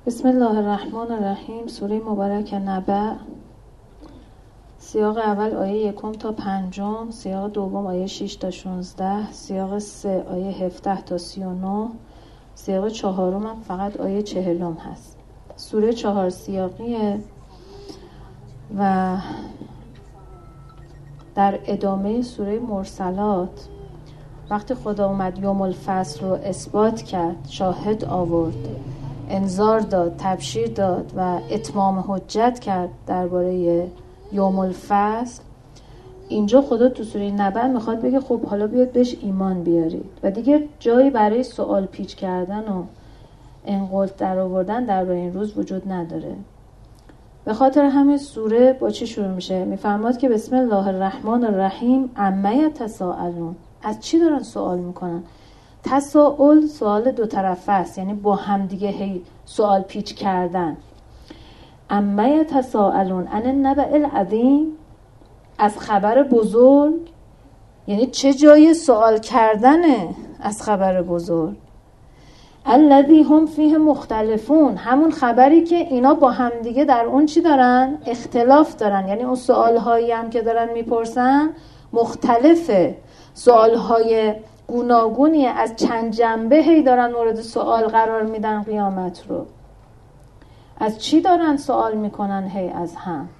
بسم الله الرحمن الرحیم. سوره مبارک نبأ. سیاق اول آیه 1 تا 5، سیاق دوم آیه 6 تا 16، سیاق 3 آیه 17 تا 39، سیاق چهارم هم فقط آیه 40 هست. سوره 4 سیاقیه و در ادامه سوره مرسلات وقتی خدا اومد یوم الفصل رو اثبات کرد، شاهد آورد، انذار داد، تبشیر داد و اتمام حجت کرد درباره یوم الفصل، اینجا خدا تو سوره نبأ میخواد بگه خب حالا بیاد بهش ایمان بیارید و دیگه جایی برای سوال پیچ کردن و انقلت در آوردن درباره این روز وجود نداره. به خاطر همین سوره با چی شروع میشه؟ میفرماد که بسم الله الرحمن الرحیم عما یتساءلون. از چی دارن سوال میکنن؟ تساؤل سوال دو طرفه است، یعنی با هم دیگه هی سوال پیچ کردن. عما یتساءلون عن النبأ العظیم، از خبر بزرگ، یعنی چه جای سوال کردنه از خبر بزرگ. الذی هم فیه مختلفون، همون خبری که اینا با هم دیگه در اون چی دارن؟ اختلاف دارن، یعنی اون سوالهایی هم که دارن میپرسن مختلفه، سوالهای گوناگونی از چند جنبه هی دارن مورد سوال قرار میدن قیامت رو. از چی دارن سوال میکنن؟ هی از هم.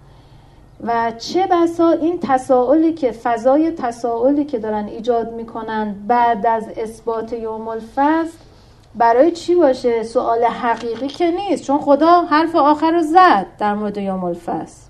و چه بسا این تساؤلی که فضای تساؤلی که دارن ایجاد میکنن بعد از اثبات یوم الفصل برای چی باشه؟ سوال حقیقی که نیست، چون خدا حرف آخر رو زد در مورد یوم الفصل.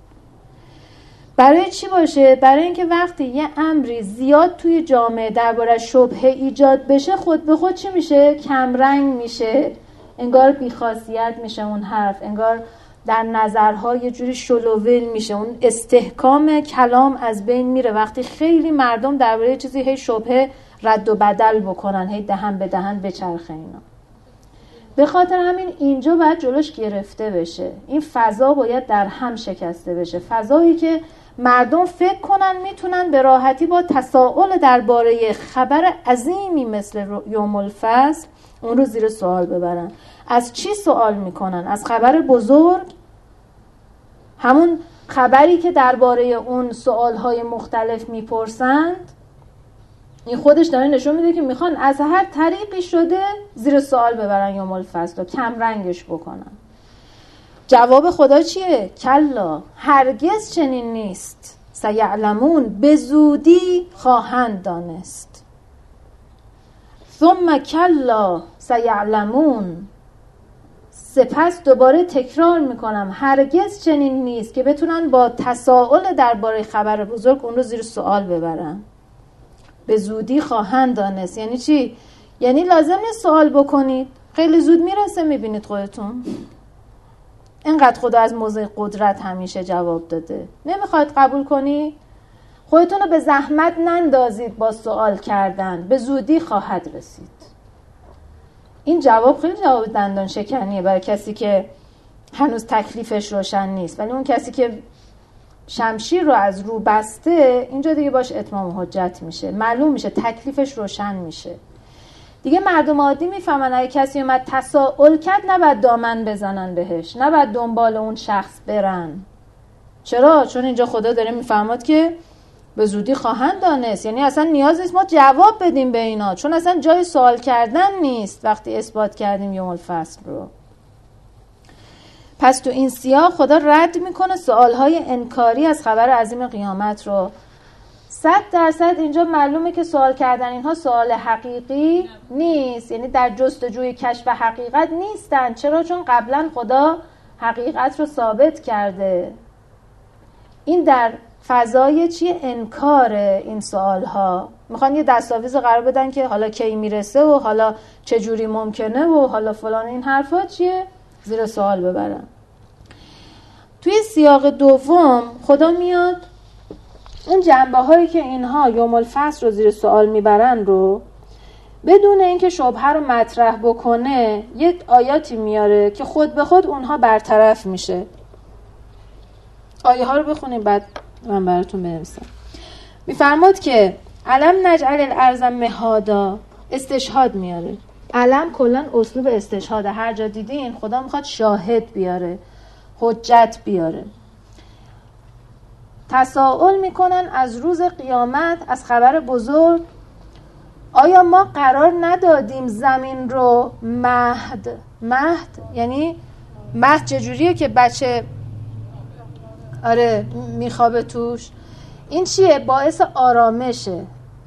برای چی باشه؟ برای اینکه وقتی یه امری زیاد توی جامعه درباره شبهه ایجاد بشه، خود به خود چی میشه؟ کمرنگ میشه، انگار بیخاصیت میشه اون حرف، انگار در نظرها یه جوری شلوول میشه، اون استحکام کلام از بین میره وقتی خیلی مردم درباره چیزی هی شبهه رد و بدل بکنن، هی دهن به دهن بچرخه اینا. به خاطر همین اینجا باید جلوش گرفته بشه، این فضا باید در هم شکسته بشه، فضایی که مردم فکر کنن میتونن به راحتی با تساؤل درباره خبر عظیمی مثل یوم الفصل اون رو زیر سوال ببرن. از چی سوال میکنن؟ از خبر بزرگ، همون خبری که درباره اون سوالهای مختلف میپرسند. این خودش داره نشون میده که میخوان از هر طریقی شده زیر سوال ببرن یوم الفصل و کم رنگش بکنن. جواب خدا چیه؟ کلا، هرگز چنین نیست. سیعلمون، به زودی خواهند دانست. ثم کلا سیعلمون، سپس دوباره تکرار میکنم هرگز چنین نیست که بتونن با تساؤل درباره خبر بزرگ اون رو زیر سوال ببرن. به زودی خواهند دانست یعنی چی؟ یعنی لازم نیست سوال بکنید، خیلی زود میرسه، میبینید خودتون. اینقدر خدا از موضع قدرت همیشه جواب داده. نمیخواید قبول کنی؟ خودتون رو به زحمت نندازید با سوال کردن، به زودی خواهد رسید. این جواب خیلی جواب دندان شکنیه برای کسی که هنوز تکلیفش روشن نیست، ولی اون کسی که شمشیر رو از رو بسته، اینجا دیگه باش اتمام حجت میشه، معلوم میشه، تکلیفش روشن میشه. دیگه مردم عادی میفهمن اگه کسی اومد تساؤل کرد نباید دامن بزنن بهش، نباید دنبال اون شخص برن. چرا؟ چون اینجا خدا داره میفهمد که به زودی خواهند دانست، یعنی اصلا نیاز نیست ما جواب بدیم به اینا، چون اصلا جای سوال کردن نیست وقتی اثبات کردیم یوم الفصل رو. پس تو این سیاق خدا رد میکنه سوالهای انکاری از خبر عظیم قیامت رو. 100% اینجا معلومه که سوال کردن اینها سوال حقیقی نیست، یعنی در جستجوی کشف حقیقت نیستن. چرا؟ چون قبلا خدا حقیقت رو ثابت کرده. این در فضای چیه؟ انکار این سوالها. میخوان یه دستاویز قرار بدن که حالا کی میرسه و حالا چجوری ممکنه و حالا فلان، این حرفا چیه؟ زیر سوال ببرن. توی سیاق دوم خدا میاد اون جنبه هایی که اینها یوم الفصل رو زیر سوال میبرن رو بدون اینکه شبهه رو مطرح بکنه یه آیاتی میاره که خود به خود اونها برطرف میشه. آیه ها رو بخونیم بعد من براتون بنویسم. میفرماد که علم نجعل الارض مهادا، استشهاد میاره. علم کلا اسلوب استشهاد، هر جا دیدین خدا میخواد شاهد بیاره، حجت بیاره. تساؤل میکنن از روز قیامت، از خبر بزرگ. آیا ما قرار ندادیم زمین رو مهد یعنی مهد چجوریه که بچه میخوابه توش؟ این چیه؟ باعث آرامشه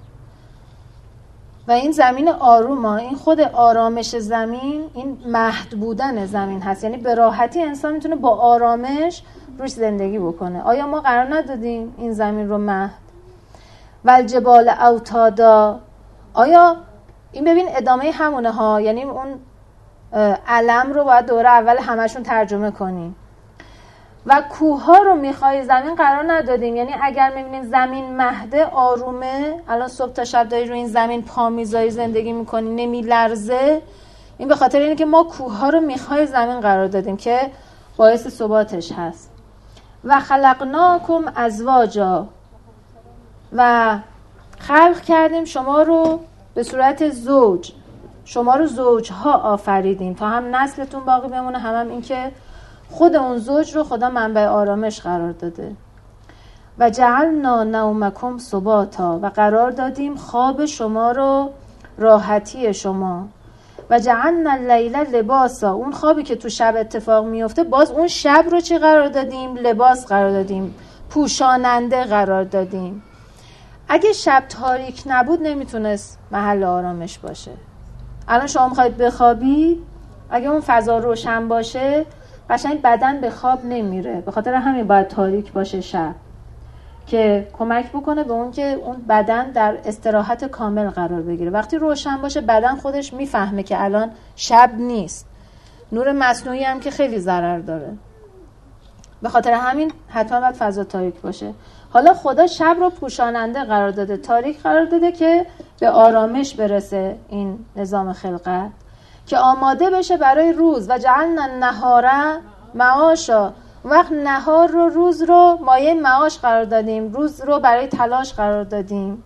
و این زمین آرومه. این خود آرامش زمین، این مهد بودن زمین هست، یعنی به راحتی انسان میتونه با آرامش روش زندگی بکنه. آیا ما قرار ندادیم این زمین رو مهد؟ و الجبال اوتادا، آیا این ببین ادامه همونه ها، یعنی اون علم رو باید دوره اول همشون ترجمه کنیم. و کوه ها رو میخوای زمین قرار ندادیم، یعنی اگر میبینین زمین مهده آرومه، الان صبح تا شب داری رو این زمین پا میذاری زندگی میکنی نمیلرزه، این به خاطر اینه که ما کوه ها رو میخوای زمین قرار دادیم که باعث ثباتش هست. و خلقناکم ازواجا، و خلق کردیم شما رو به صورت زوج، شما رو زوجها آفریدیم تا هم نسلتون باقی بمونه، هم این که خود اون زوج رو خدا منبع آرامش قرار داده. و جعلنا نومکم سباتا، و قرار دادیم خواب شما رو راحتی شما. و جعلنا اللیل لباسا، اون خوابی که تو شب اتفاق میفته باز اون شب رو چی قرار دادیم؟ لباس قرار دادیم، پوشاننده قرار دادیم. اگه شب تاریک نبود نمیتونست محل آرامش باشه. الان شما میخواید بخوابید، اگه اون فضا روشن باشه قشنگ بدن به خواب نمیره، به خاطر همین باید تاریک باشه شب که کمک بکنه به اون که اون بدن در استراحت کامل قرار بگیره. وقتی روشن باشه بدن خودش میفهمه که الان شب نیست. نور مصنوعی هم که خیلی ضرر داره، به خاطر همین حتما باید فضا تاریک باشه. حالا خدا شب رو پوشاننده قرار داده، تاریک قرار داده که به آرامش برسه این نظام خلقت، که آماده بشه برای روز. و جعلنا النهار معاشا، وقت نهار رو، روز رو مایه معاش قرار دادیم، روز رو برای تلاش قرار دادیم.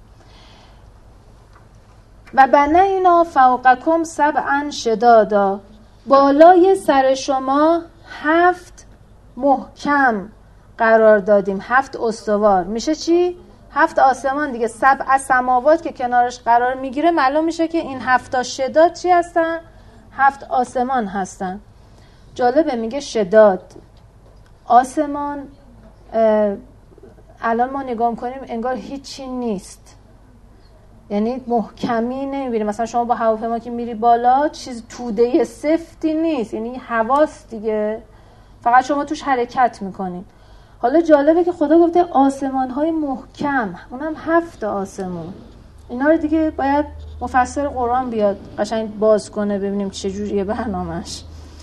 و بنینا فوقکم سبعا شدادا، بالای سر شما 7 محکم قرار دادیم، 7 استوار. میشه چی؟ 7 آسمان دیگه. 7 سماوات که کنارش قرار میگیره، معلوم میشه که این 7 شداد چی هستن؟ 7 آسمان هستن. جالبه میگه شداد آسمان. الان ما نگاه میکنیم انگار هیچی نیست، یعنی محکمی نمیبینیم. مثلا شما با هواپیما که میری بالا چیز توده سفتی نیست، یعنی هواست دیگه، فقط شما توش حرکت میکنین. حالا جالبه که خدا گفته آسمان های محکم، اونم 7 آسمان. اینا رو دیگه باید مفسر قرآن بیاد قشنگ باز کنه ببینیم چه جوریه برنامه‌اش.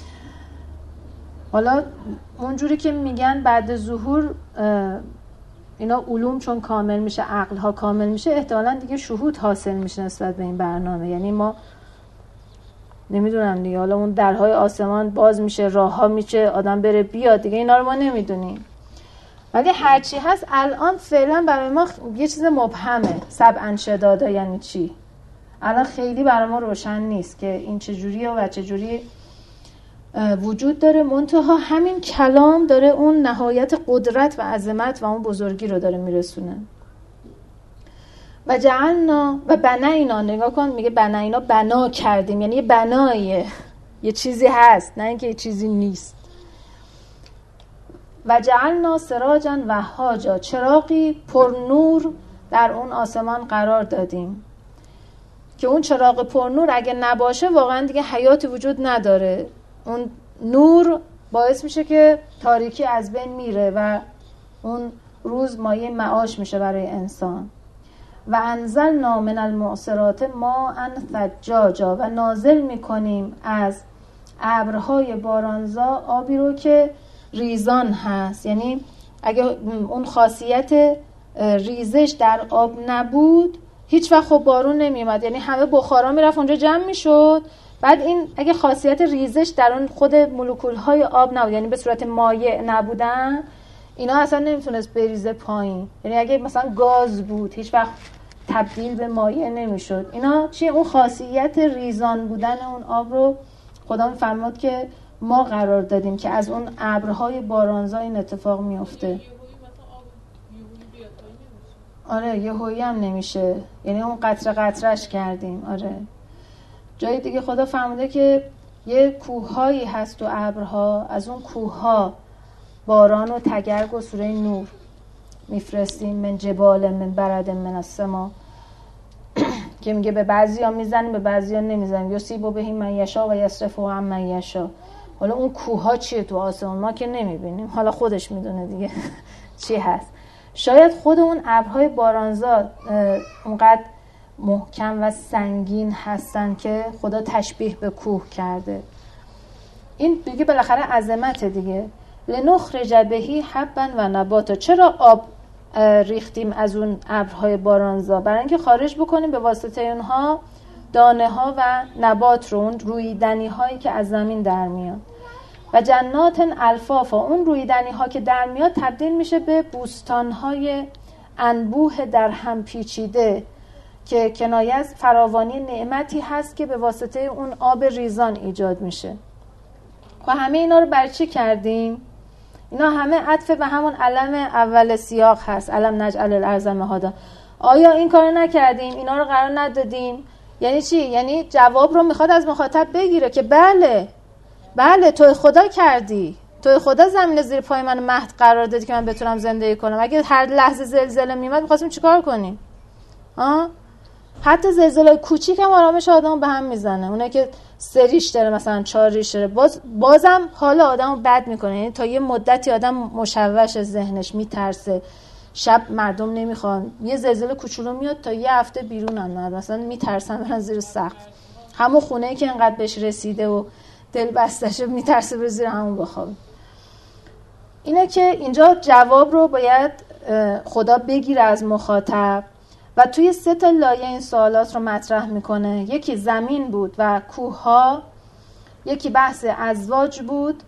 حالا اونجوری که میگن بعد ظهور اینا علوم چون کامل میشه، عقل ها کامل میشه، احتمالاً دیگه شهود حاصل میشه نسبت به این برنامه. یعنی ما نمیدونم دیگه، حالا اون درهای آسمان باز میشه، راه ها میشه، آدم بره بیاد دیگه، اینا رو ما نمیدونیم. ولی هرچی هست الان فعلا برای ما یه چیز مبهمه. سبعا شدادا یعنی چی؟ الان خیلی برای ما روشن نیست که این چجوریه و چجوری وجود داره. منتها همین کلام داره اون نهایت قدرت و عظمت و اون بزرگی رو داره میرسونه. و جعلنا و بنینا، نگاه کن میگه بنینا، بنا کردیم، یعنی یه بناییه، یه چیزی هست، نه اینکه یه چیزی نیست. و جعلنا سراجا وهاجا، چراغی پر نور در اون آسمان قرار دادیم که اون چراغ پر نور اگه نباشه واقعا دیگه حیاتی وجود نداره. اون نور باعث میشه که تاریکی از بین میره و اون روز مایه معاش میشه برای انسان. و انزلنا من المعصرات ماء ثجاجا، و نازل میکنیم از ابرهای بارانزا آبی رو که ریزان هست. یعنی اگه اون خاصیت ریزش در آب نبود هیچ وقت خب بارون نمیومد، یعنی همه بخارا میرفت اونجا جمع میشد. بعد این اگه خاصیت ریزش در اون خود مولکول های آب نبود، یعنی به صورت مایع نبودن، اینا اصلا نمیتونست بریزه پایین. یعنی اگه مثلا گاز بود هیچ وقت تبدیل به مایع نمیشد. اینا چیه؟ اون خاصیت ریزان بودن اون آب رو خدا میفرماد که ما قرار دادیم که از اون ابرهای بارانزا این اتفاق میفته. آره یهویی هم نمیشه، یعنی اون قطره قطرش کردیم. آره جای دیگه خدا فرموده که یه کوههایی هست تو ابرها، از اون کوهها باران و تگرگ و سوره نور میفرستیم، من جبال من برد من السما که میگه به بعضیا میزنیم به بعضیا نمیزنیم، یصیب بهم من یشاء و یصرف عن من یشاء. حالا اون کوهها چیه تو آسمون ما که نمیبینیم، حالا خودش میدونه دیگه چی هست. شاید خود اون ابرهای بارانزا اونقدر محکم و سنگین هستن که خدا تشبیه به کوه کرده. این دیگه بالاخره عظمت دیگه. لنخرج بهی حبا و نباتا. چرا آب ریختیم از اون ابرهای بارانزا؟ برای اینکه خارج بکنیم به واسطه اونها دانه ها و نبات رو، اون رویدنی هایی که از زمین در میاد. و جنات الفافا، اون رویدنی ها که در میاد تبدیل میشه به بوستان های انبوه در هم پیچیده که کنایه از فراوانی نعمتی هست که به واسطه اون آب ریزان ایجاد میشه. و همه اینا رو برای چی کردیم؟ اینا همه عطف به همون علم اول سیاق هست، علم نجعل الارض مهادا. آیا این کارو نکردیم؟ اینا رو قرار ندادیم؟ یعنی چی؟ یعنی جواب رو میخواد از مخاطب بگیره که بله توی خدا کردی، توی خدا زمین زیر پای من مهد قرار دادی که من بتونم زندگی کنم. اگه هر لحظه زلزله میومد می‌خواستیم چیکار کنیم؟ حتی زلزله کوچیک هم آرامش آدمو به هم میزنه. اونایی که 3 ریش داره مثلا 4 ریش داره بازم حال آدمو بد میکنه. یعنی تا یه مدتی آدم مشوش ذهنش، میترسه، شب مردم نمیخوان، یه زلزله کوچولو میاد تا یه هفته بیرونن، مثلا میترسن برن زیر سقف. همون خونه‌ای که انقدر بهش رسیده و دل بستشه میترسه بره زیر همون بخوابه. اینه که اینجا جواب رو باید خدا بگیره از مخاطب و توی 3 تا لایه این سوالات رو مطرح میکنه. یکی زمین بود و کوه‌ها، یکی بحث ازواج بود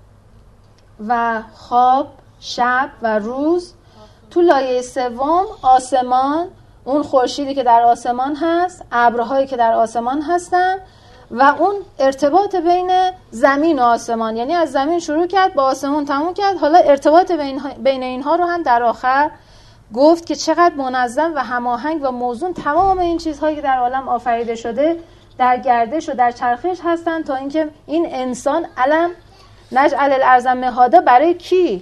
و خواب، شب و روز. تو لایه 3 آسمان، اون خورشیدی که در آسمان هست، ابرهایی که در آسمان هستن و اون ارتباط بین زمین و آسمان، یعنی از زمین شروع کرد با آسمان تموم کرد. حالا ارتباط بین اینها رو هم در آخر گفت که چقدر منظم و هماهنگ و موزون تمام این چیزهایی که در عالم آفریده شده در گردش و در چرخش هستن، تا اینکه این انسان علم نجعل الارض مهادا برای کی؟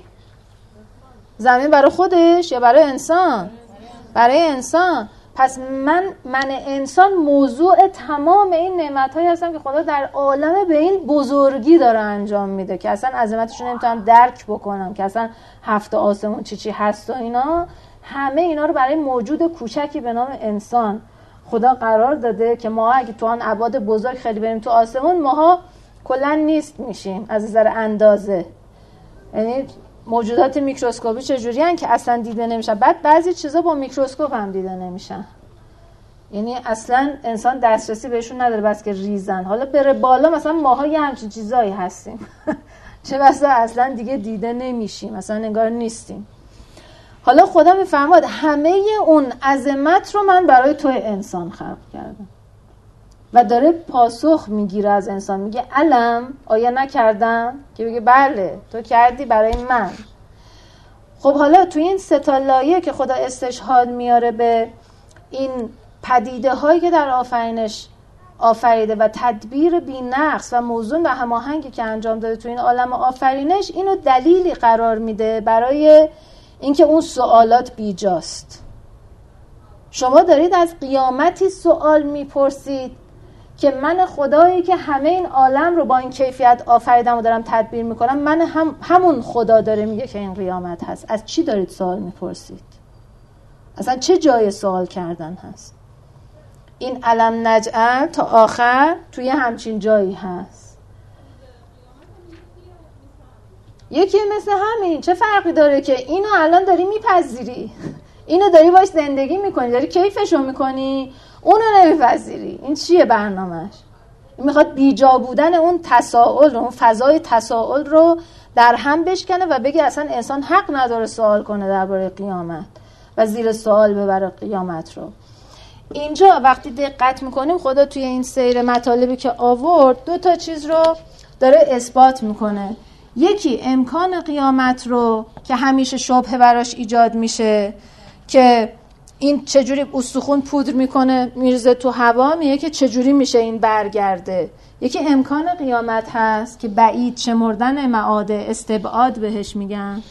زمین برای خودش یا برای انسان؟ برای انسان. پس من انسان موضوع تمام این نعمت‌هایی هستم که خدا در عالم به این بزرگی داره انجام میده که اصلا عظمتش رو نمیتونم درک بکنم، که اصلا 7 آسمون چی هست و اینا. همه اینا رو برای موجود کوچکی به نام انسان خدا قرار داده که ما اگه تو آن ابعاد بزرگ خیلی بریم تو آسمون، ماها کلا نیست میشیم از نظر اندازه. یعنی موجودات میکروسکوپی چجوریان که اصلا دیده نمیشن، بعد بعضی چیزا با میکروسکوپ هم دیده نمیشن، یعنی اصلا انسان دسترسی بهشون نداره بس که ریزن. حالا بره بالا مثلا ماها یه همچین چیزایی هستیم چه بسا اصلا دیگه دیده نمیشیم، مثلا انگار نیستیم. حالا خدا میفرماد همه اون عظمت رو من برای تو انسان خلق کردم و داره پاسخ میگیره از انسان، میگه علم آیا نکردم؟ که بگه بله تو کردی برای من. خب حالا تو این 3 تا لایه که خدا استشهاد میاره به این پدیده هایی که در آفرینش آفریده و تدبیر بی‌نقص و موزون و هماهنگی که انجام داده تو این عالم آفرینش، اینو دلیلی قرار میده برای اینکه اون سوالات بیجاست. شما دارید از قیامتی سوال میپرسید که من خدایی که همه این عالم رو با این کیفیت آفریدم و دارم تدبیر میکنم، من همون خدا داره میگه که این قیامت هست. از چی دارید سوال میپرسید؟ اصلا چه جای سوال کردن هست؟ این علم نجعل تا آخر توی همچین جایی هست. یکی مثل همین، چه فرقی داره که اینو الان داری میپذیری، اینو داری باش زندگی میکنی، داری کیفشو میکنی، اونو نمیپذیری. این چیه برنامهش؟ این میخواد بیجا بودن اون تساؤل، اون فضای تساؤل رو در هم بشکنه و بگه اصلا انسان حق نداره سوال کنه درباره قیامت و زیر سوال ببره قیامت رو. اینجا وقتی دقت میکنیم خدا توی این سیر مطالبی که آورد 2 تا چیز رو داره اثبات میکنه. یکی امکان قیامت رو که همیشه شبهه براش ایجاد میشه که این چجوری استخون پودر میکنه میرزه تو هوا، میگه که چجوری میشه این برگرده. یکی امکان قیامت هست که بعید شمردن معاد، استبعاد بهش میگن.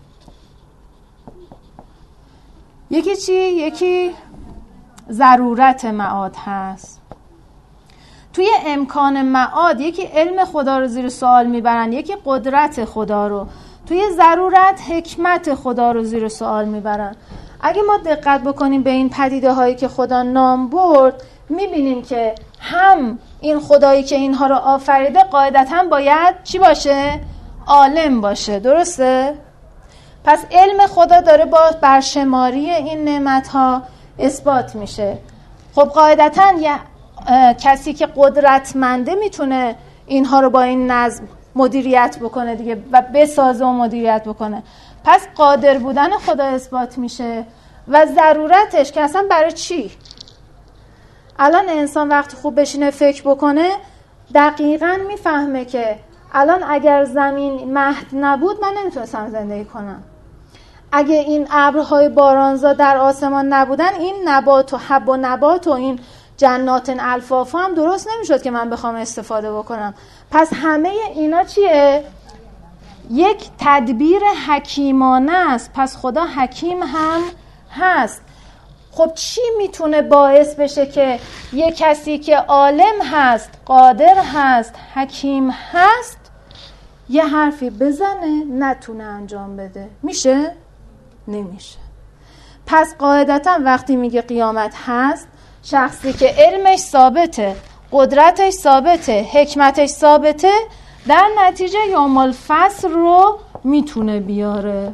یکی چی؟ یکی ضرورت معاد هست. توی امکان معاد یکی علم خدا رو زیر سوال میبرن، یکی قدرت خدا رو. توی ضرورت حکمت خدا رو زیر سوال میبرن. اگه ما دقت بکنیم به این پدیده هایی که خدا نام برد، میبینیم که هم این خدایی که اینها رو آفریده قاعدتاً باید چی باشه؟ عالم باشه. درسته؟ پس علم خدا داره با برشماری این نعمت‌ها اثبات میشه. خب قاعدتاً یه کسی که قدرتمنده میتونه اینها رو با این نظم مدیریت بکنه دیگه و بسازه و مدیریت بکنه. پس قادر بودن خدا اثبات میشه و ضرورتش که اصلا برای چی؟ الان انسان وقتی خوب بشینه فکر بکنه دقیقاً میفهمه که الان اگر زمین مهد نبود من نمیتونستم زندگی کنم. اگه این ابرهای بارانزا در آسمان نبودن این نبات و حب و نبات و این جنات الفافا هم درست نمیشد که من بخوام استفاده بکنم. پس همه اینا چیه؟ یک تدبیر حکیمانه است. پس خدا حکیم هم هست. خب چی میتونه باعث بشه که یک کسی که عالم هست، قادر هست، حکیم هست یه حرفی بزنه نتونه انجام بده؟ میشه؟ نمیشه. پس قاعدتا وقتی میگه قیامت هست، شخصی که علمش ثابته، قدرتش ثابته، حکمتش ثابته، در نتیجه یوم الفصل رو میتونه بیاره.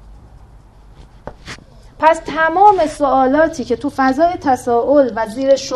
پس تمام سوالاتی که تو فضای تساؤل و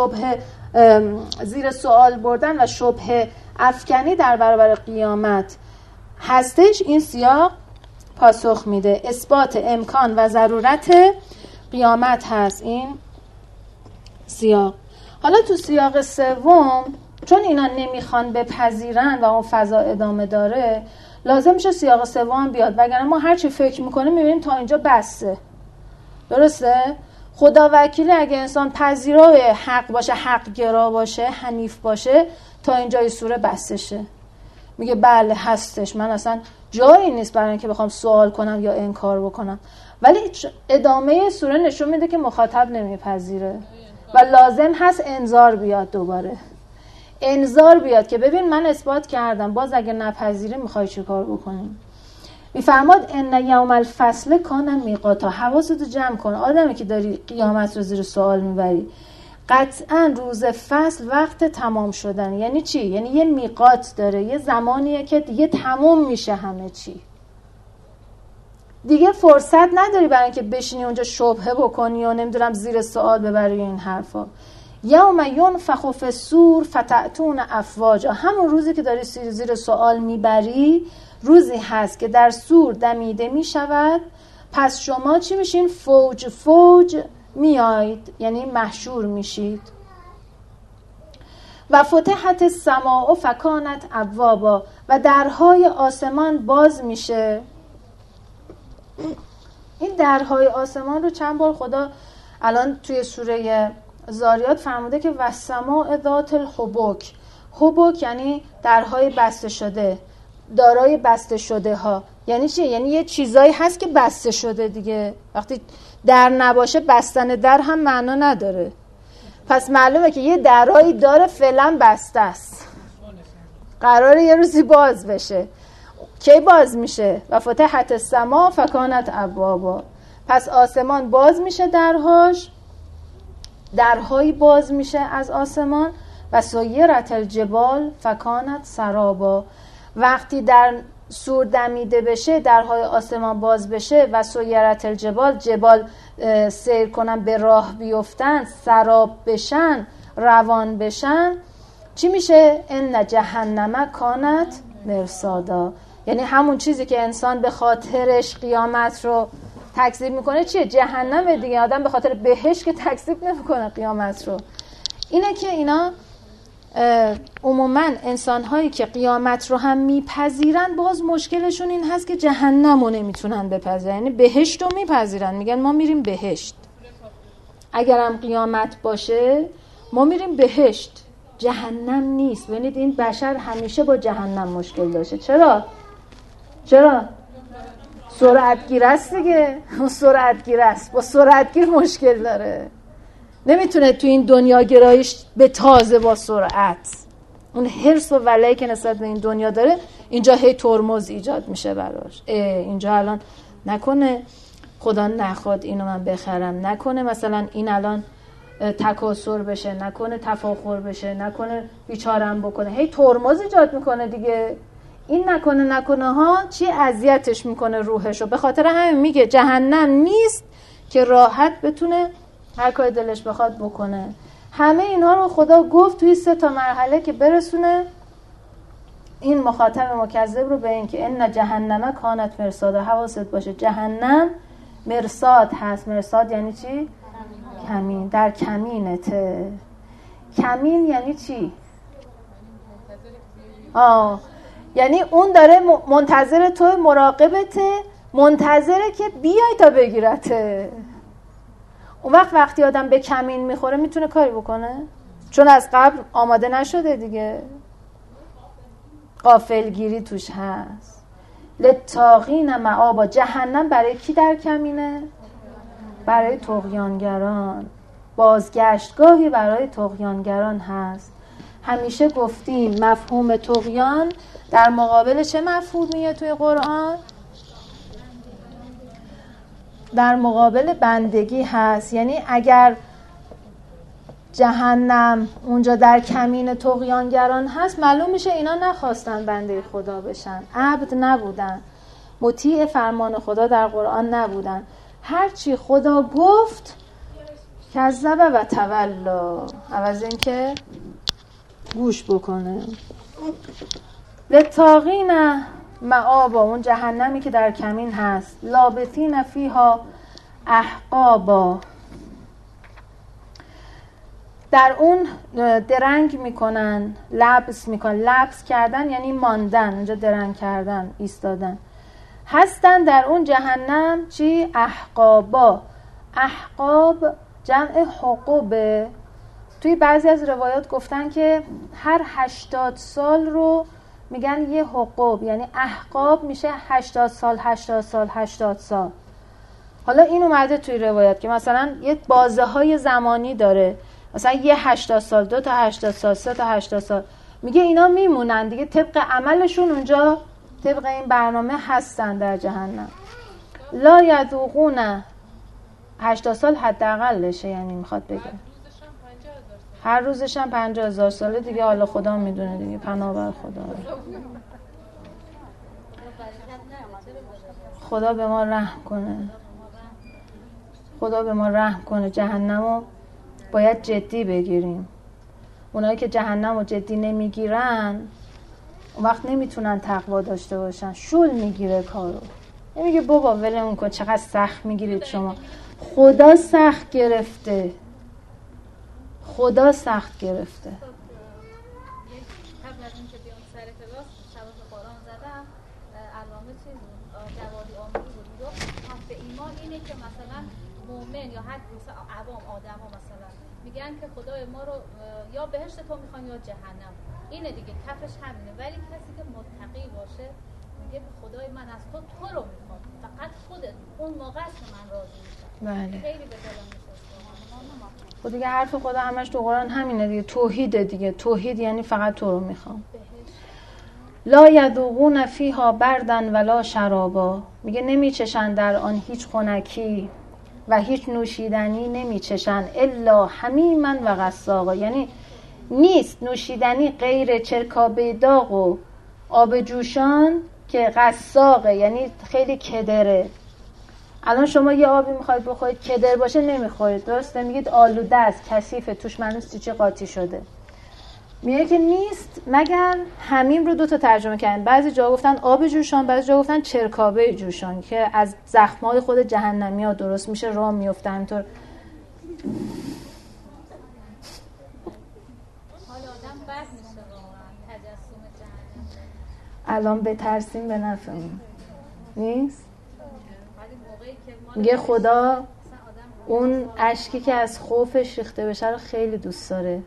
زیر سوال بردن و شبهه افکنی در برابر قیامت هستش، این سیاق پاسخ میده. اثبات امکان و ضرورت قیامت هست این سیاق. حالا تو سیاق سوم چون اینا نمیخوان بپذیرن و اون فضا ادامه داره، لازم میشه سیاق سوم بیاد، وگرنه ما هر چی فکر میکنیم میبینیم تا اینجا بسه. درسته؟ خدا وکیلی اگه انسان پذیرای حق باشه، حق گرا باشه، حنیف باشه، تا اینجای سوره بسشه. میگه بله هستش، من اصلا جایی نیست برای اینکه بخوام سوال کنم یا انکار بکنم. ولی ادامه سوره نشون میده که مخاطب نمیپذیره و لازم هست انذار بیاد، دوباره انذار بیاد که ببین من اثبات کردم، باز اگه نپذیره میخوای چی کار بکنیم. میفرماد ان یوم الفصل کان میقاتا. حواستو جمع کن آدمی که داری قیامت رو زیر سوال میبری. قطعا روز فصل وقت تمام شدن. یعنی چی؟ یعنی یه میقات داره، یه زمانیه که دیگه تموم میشه همه چی. دیگه فرصت نداری برای اینکه بشینی اونجا شبهه بکنی و نمیدونم زیر سوال ببری این حرفا. یوم ینفخ فی الصور فتأتون افواجا. همون روزی که داری زیر سوال میبری روزی هست که در صور دمیده میشود، پس شما چی میشین؟ فوج فوج میایید، یعنی محشور میشید. و فتحت السماء فکانت ابوابا. و درهای آسمان باز میشه. این درهای آسمان رو چند بار خدا الان توی سوره زاریات فرموده که والسماء ذات الحبک. حبک یعنی درهای بسته شده، دارای بسته شده ها. یعنی چی؟ یعنی یه چیزایی هست که بسته شده دیگه. وقتی در نباشه بستن در هم معنا نداره. پس معلومه که یه درایی داره فعلا بسته است، قراره یه روزی باز بشه. کی باز میشه؟ و فتحت السماء فکانت ابوابا. پس آسمان باز میشه، درهایی باز میشه از آسمان. و سیرت الجبال فکانت سرابا. وقتی در صور دمیده بشه، درهای آسمان باز بشه و سیرت الجبال، جبال سیر کنن، به راه بیفتن، سراب بشن، روان بشن، چی میشه؟ ان جهنم کانت مرصادا. یعنی همون چیزی که انسان به خاطرش قیامت رو تکذیب میکنه چیه؟ جهنم دیگه. آدم به خاطر بهشت که تکذیب نمیکنه قیامت رو. اینه که اینا عموما انسان‌هایی که قیامت رو هم میپذیرن باز مشکلشون این هست که جهنم رو نمیتونن بپذیرن. یعنی بهشت رو میپذیرن، میگن ما میریم بهشت، اگرم قیامت باشه ما میریم بهشت، جهنم نیست. ببینید این بشر همیشه با جهنم مشکل داشته. چرا؟ سرعتگیر است دیگه. اون سرعتگیر است، با سرعتگیر مشکل داره، نمیتونه تو این دنیا گرایش به تازه با سرعت. اون حرص و ولعی که نسبت به این دنیا داره اینجا هی ترمز ایجاد میشه براش. اینجا الان نکنه خدا نخواد اینو من بخرم، نکنه مثلا این الان تکاسر بشه، نکنه تفاخر بشه، نکنه بیچارم بکنه، هی ترمز ایجاد میکنه دیگه. این نکنه ها چی اذیتش میکنه روحشو. به خاطر همین میگه جهنم نیست که راحت بتونه هر کاری دلش بخواد بکنه. همه اینها رو خدا گفت توی 3 مرحله که برسونه این مخاطب مکذب رو به این که ان جهنم کانت مرصاد. حواست باشه جهنم مرصاد هست. مرصاد یعنی چی؟ کمین. در کمینته. کمین یعنی چی؟ یعنی اون داره منتظر تو، مراقبته، منتظره که بیای تا بگیرته. اون وقتی آدم به کمین میخوره میتونه کاری بکنه؟ چون از قبل آماده نشده دیگه، غافلگیری توش هست. للطاغین مآبا. جهنم برای کی در کمینه؟ برای طغیانگران. بازگشتگاهی برای طغیانگران هست. همیشه گفتیم مفهوم طغیان در مقابل چه مفهومیه توی قرآن؟ در مقابل بندگی هست. یعنی اگر جهنم اونجا در کمین طغیانگران هست، معلوم میشه اینا نخواستن بنده خدا بشن، عبد نبودن، مطیع فرمان خدا در قرآن نبودن. هرچی خدا گفت کذب و تولا، عوض این که گوش بکنه. للطاغین مآبا. اون جهنمی که در کمین هست. لابثین فیها احقابا. در اون درنگ میکنن، لبس میکنن. لبس کردن یعنی ماندن، اونجا درنگ کردن، ایستادن. هستن در اون جهنم چی؟ احقابا. احقاب جمع حقوبه. توی بعضی از روایات گفتن که هر 80 سال رو میگن یه حقوب، یعنی احقاب میشه 80 سال 80 سال 80 سال. حالا این اومده توی روایات که مثلا یه بازه های زمانی داره، مثلا یه 80 سال، 2 تا 80 سال، 3 تا 80 سال. میگه اینا میمونن دیگه، طبق عملشون اونجا طبق این برنامه هستن در جهنم. لا یذوقون. 80 سال حداقلشه، یعنی میخواد بگه هر روزش هم 50,000 ساله دیگه. حالا خدا میدونه دیگه، پناه بر خدا. خدا به ما رحم کنه. خدا به ما رحم کنه. جهنمو باید جدی بگیریم. اونایی که جهنمو جدی نمیگیرن اون وقت نمیتونن تقوا داشته باشن. شل میگیره کارو. نمیگه بابا ولمون کن، چقدر سخت میگیرید شما. خدا سخت گرفته. خدا سخت گرفته. قبل از اینکه بیام سر کلاس شباش قرآن زدم، علامه چیز جوادی آموزی بود. گفت به ایمان اینه که مثلا مؤمن یا هر مثلا عوام آدما مثلا میگن که خدای ما رو یا بهشت تو میخوام یا جهنم. اینه دیگه، کفش همینه. ولی کسی که متقی باشه میگه خدای من از تو رو میخوام، فقط خودت. اون موقع است که من راضی میشم. بله. خیلی به دلم میشه. خب دیگه حرف خدا همش تو قرآن همینه دیگه. توحیده دیگه. توحید یعنی فقط تو رو میخوام. لا یذوقون فیها بردن ولا شرابا. میگه نمیچشن در آن هیچ خنکی و هیچ نوشیدنی نمیچشن الا حمیما و غساقا. یعنی نیست نوشیدنی غیر چرکابه داغ و آب جوشان که غساقه، یعنی خیلی کدره. الان شما یه آبی میخواید بخورید کدر باشه نمیخورید، درسته؟ میگید آلوده است، کثیفه، توش منوس چی قاطی شده. میگه که نیست مگر حمیم رو 2 تا ترجمه کردن. بعضی جا گفتن آب جوشان، بعضی جا گفتن چرکابه جوشان که از زخم‌های خود جهنمی‌ها درست میشه، راه میفته. همینطور حال آدم بد میشه واقعا تجسم جهنم. الان به ترسیم به نفعمون نیست. ولی موقعی که ما میگه خدا اون اشکی که از خوفش ریخته بشه رو خیلی دوست داره.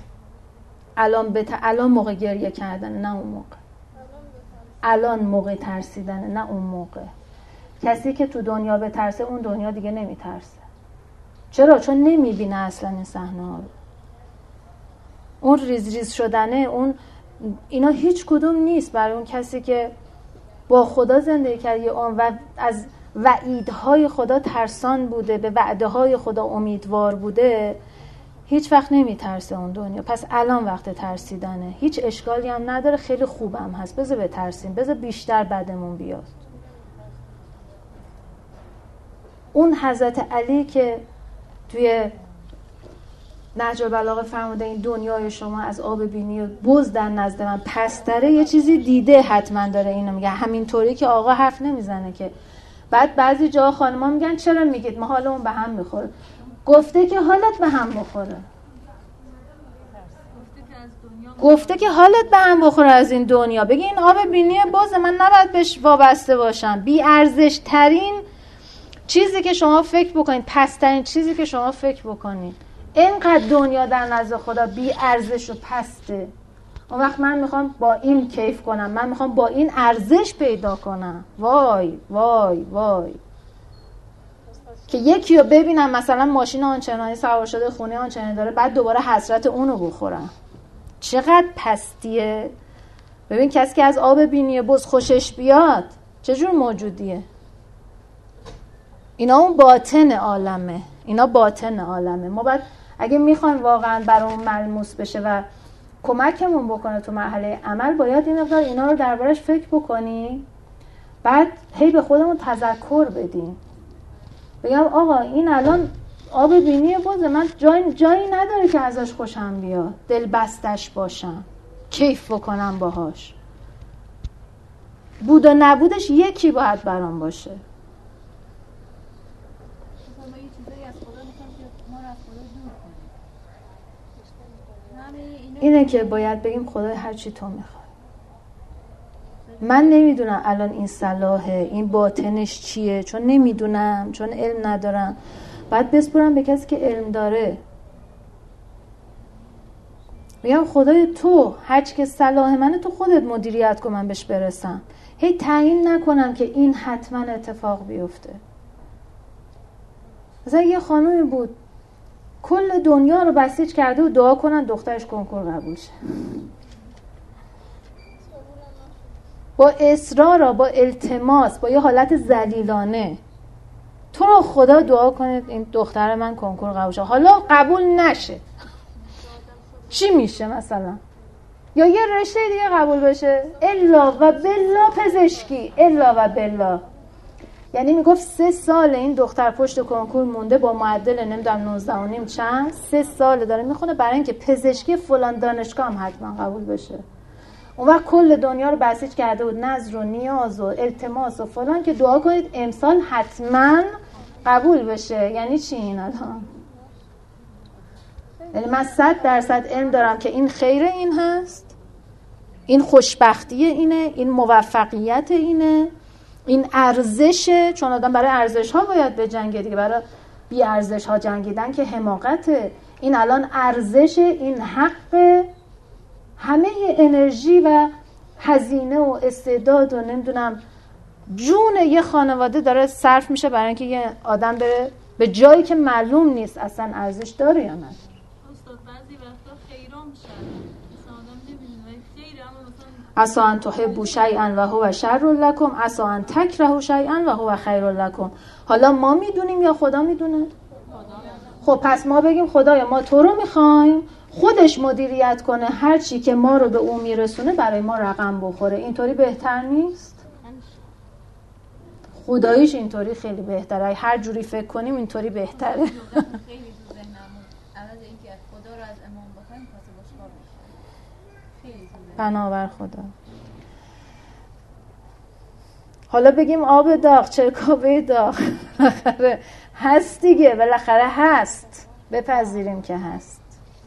الان موقع گریه کردن، نه اون موقع. الان موقع ترسیدن، نه اون موقع. کسی که تو دنیا بترسه اون دنیا دیگه نمیترسه. چرا؟ چون نمیبینه اصلا این صحنه ها رو. اون ریز ریز شدنه، اینا هیچ کدوم نیست برای اون کسی که با خدا زندگی کرده و از وعیدهای خدا ترسان بوده، به وعده های خدا امیدوار بوده. هیچ وقت نمیترسه اون دنیا. پس الان وقت ترسیدنه. هیچ اشکالی هم نداره، خیلی خوبم هست. بذار بترسیم، بذار بیشتر بدمون بیاد. اون حضرت علی که توی نهج البلاغه فرموده این دنیای شما از آب بینی و بز در نزد من پستره، یه چیزی دیده حتما داره اینو میگه. همینطوری که آقا حرف نمیزنه که. بعد بعضی جا خانم‌ها میگن چرا میگید ما حالمون به هم میخوره. گفته که حالت به هم بخوره. گفته که حالت به هم بخوره از این دنیا. بگی این آب بینی بز من نباید بهش وابسته باشم. بی ارزش ترین چیزی که شما فکر بکنید، پسترین چیزی که شما فکر بکنید، اینقدر دنیا در نزد خدا بی ارزش و پسته. اون وقت من میخوام با این کیف کنم، من میخوام با این ارزش پیدا کنم. وای وای وای. که یکی رو ببینم مثلا ماشین آنچنانی سوار شده، خونه آنچنانی داره، بعد دوباره حسرت اونو بخورم. چقدر پستیه. ببین کسی که از آب بینی بز خوشش بیاد چجور موجودیه. اینا اون باطن عالمه. اینا باطن عالمه. ما باید اگه میخوایم واقعا برامون ملموس بشه و کمکمون بکنه تو مرحله عمل، باید این مقدار اینا رو دربارش فکر بکنیم. بعد هی به خودمون تذکر بدیم. بگم آقا این الان آب بینی بزه، من جایی نداره که ازش خوشم بیاد، دل بستش باشم، کیف بکنم باهاش. بود و نبودش یکی باید برام باشه. اینه که باید بگیم خدای هر چی تو میخوای. من نمیدونم الان این صلاحه، این باطنش چیه، چون نمیدونم، چون علم ندارم. باید بسپرم به کسی که علم داره. میگم خدای تو هر چی که صلاح منه تو خودت مدیریت کن من بهش برسم. هی تعیین نکنم که این حتما اتفاق بیفته. مثلا یه خانومی بود کل دنیا رو بسیج کرده و دعا کنن دخترش کنکور قبول شه. با اصرار، با التماس، با یه حالت ذلیلانه تو رو خدا دعا کنید این دختر من کنکور قبول شه. حالا قبول نشه چی میشه مثلا؟ یا یه رشته دیگه قبول بشه. الا و بالله پزشکی، الا و بالله. یعنی میگفت 3 سال این دختر پشت کنکور مونده با معدل نمیدونم 19.5 چند، 3 سال داره میخونه برای اینکه پزشکی فلان دانشگاه هم حتما قبول بشه. اون وقت کل دنیا رو بسیج کرده بود، نذر و نیاز و التماس و فلان که دعا کنید امسال حتما قبول بشه. یعنی چی این الان؟ یعنی من 100% علم دارم که این خیر این هست، این خوشبختی اینه، این موفقیت اینه، این ارزشه. چون آدم برای ارزش ها باید بجنگه دیگه، برای بی ارزش ها جنگیدن که حماقته. این الان ارزش، این حق، همه انرژی و هزینه و استعداد و نمیدونم جون یه خانواده داره صرف میشه برای اینکه یه آدم بره به جایی که معلوم نیست اصلا ارزش داره یا نه. استاد بعضی وقتا خیرام میشه مثلا آدم نمیدونه خیره، اما مثلا عسى ان تحبوا شیئا و هو شر لكم عسى ان تکرهوا شیئا و هو خیر لكم. حالا ما میدونیم یا خدا میدونه؟ خب پس ما بگیم خدایا ما تو رو میخوایم، خودش مدیریت کنه هر چی که ما رو به اون میرسونه برای ما رقم بخوره. اینطوری بهتر نیست؟ خداییش اینطوری خیلی بهتره. هر جوری فکر کنیم اینطوری بهتره. خیلی تو ذهنمون عوض اینکه خدا رو از امام بخوایم پس باشکار بشه. بنابر خدا. حالا بگیم آب داغ، چرکابه داغ، بالاخره هست دیگه، بالاخره هست، بپذیریم که هست.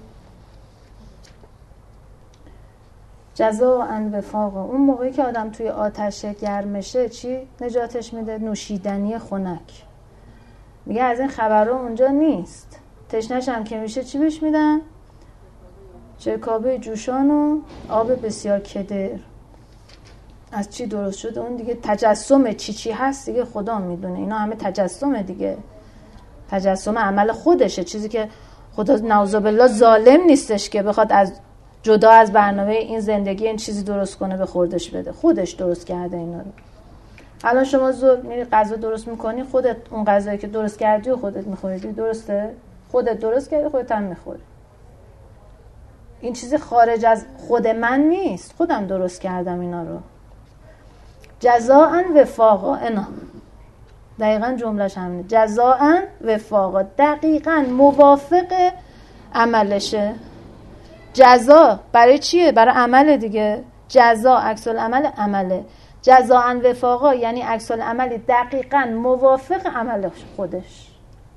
جزاء وفاقا، اون موقعی که آدم توی آتش گرمشه چی نجاتش میده؟ نوشیدنی خنک. میگه از این خبرها اونجا نیست. تشنش هم که میشه چی بهش میدن؟ چرکابه جوشان و آب بسیار کدر. از چی درست شده؟ اون دیگه تجسم چی هست دیگه خدا میدونه. اینا همه تجسمه دیگه، تجسم عمل خودشه، چیزی که خدا نعوذ بالله ظالم نیستش که بخواد از جدا از برنامه این زندگی این چیزی درست کنه به خوردش بده. خودش درست کرده اینا رو. الان شما میری غذا درست میکنی، خودت اون غذایی که درست کردی و خودت میخوری، درسته؟ خودت درست کردی، خودت هم میخوری. این چیزی خارج از خود من نیست، خودم درست کردم اینا رو. جزاء وفاقا، اینا دقیقاً جملهش همینه، جزاء وفاقا، دقیقاً موافق عملشه. جزا برای چیه؟ برای عمل دیگه. جزا عکس العمل عمله. جزاء وفاقا یعنی عکس العمل دقیقاً موافق عمل خودش.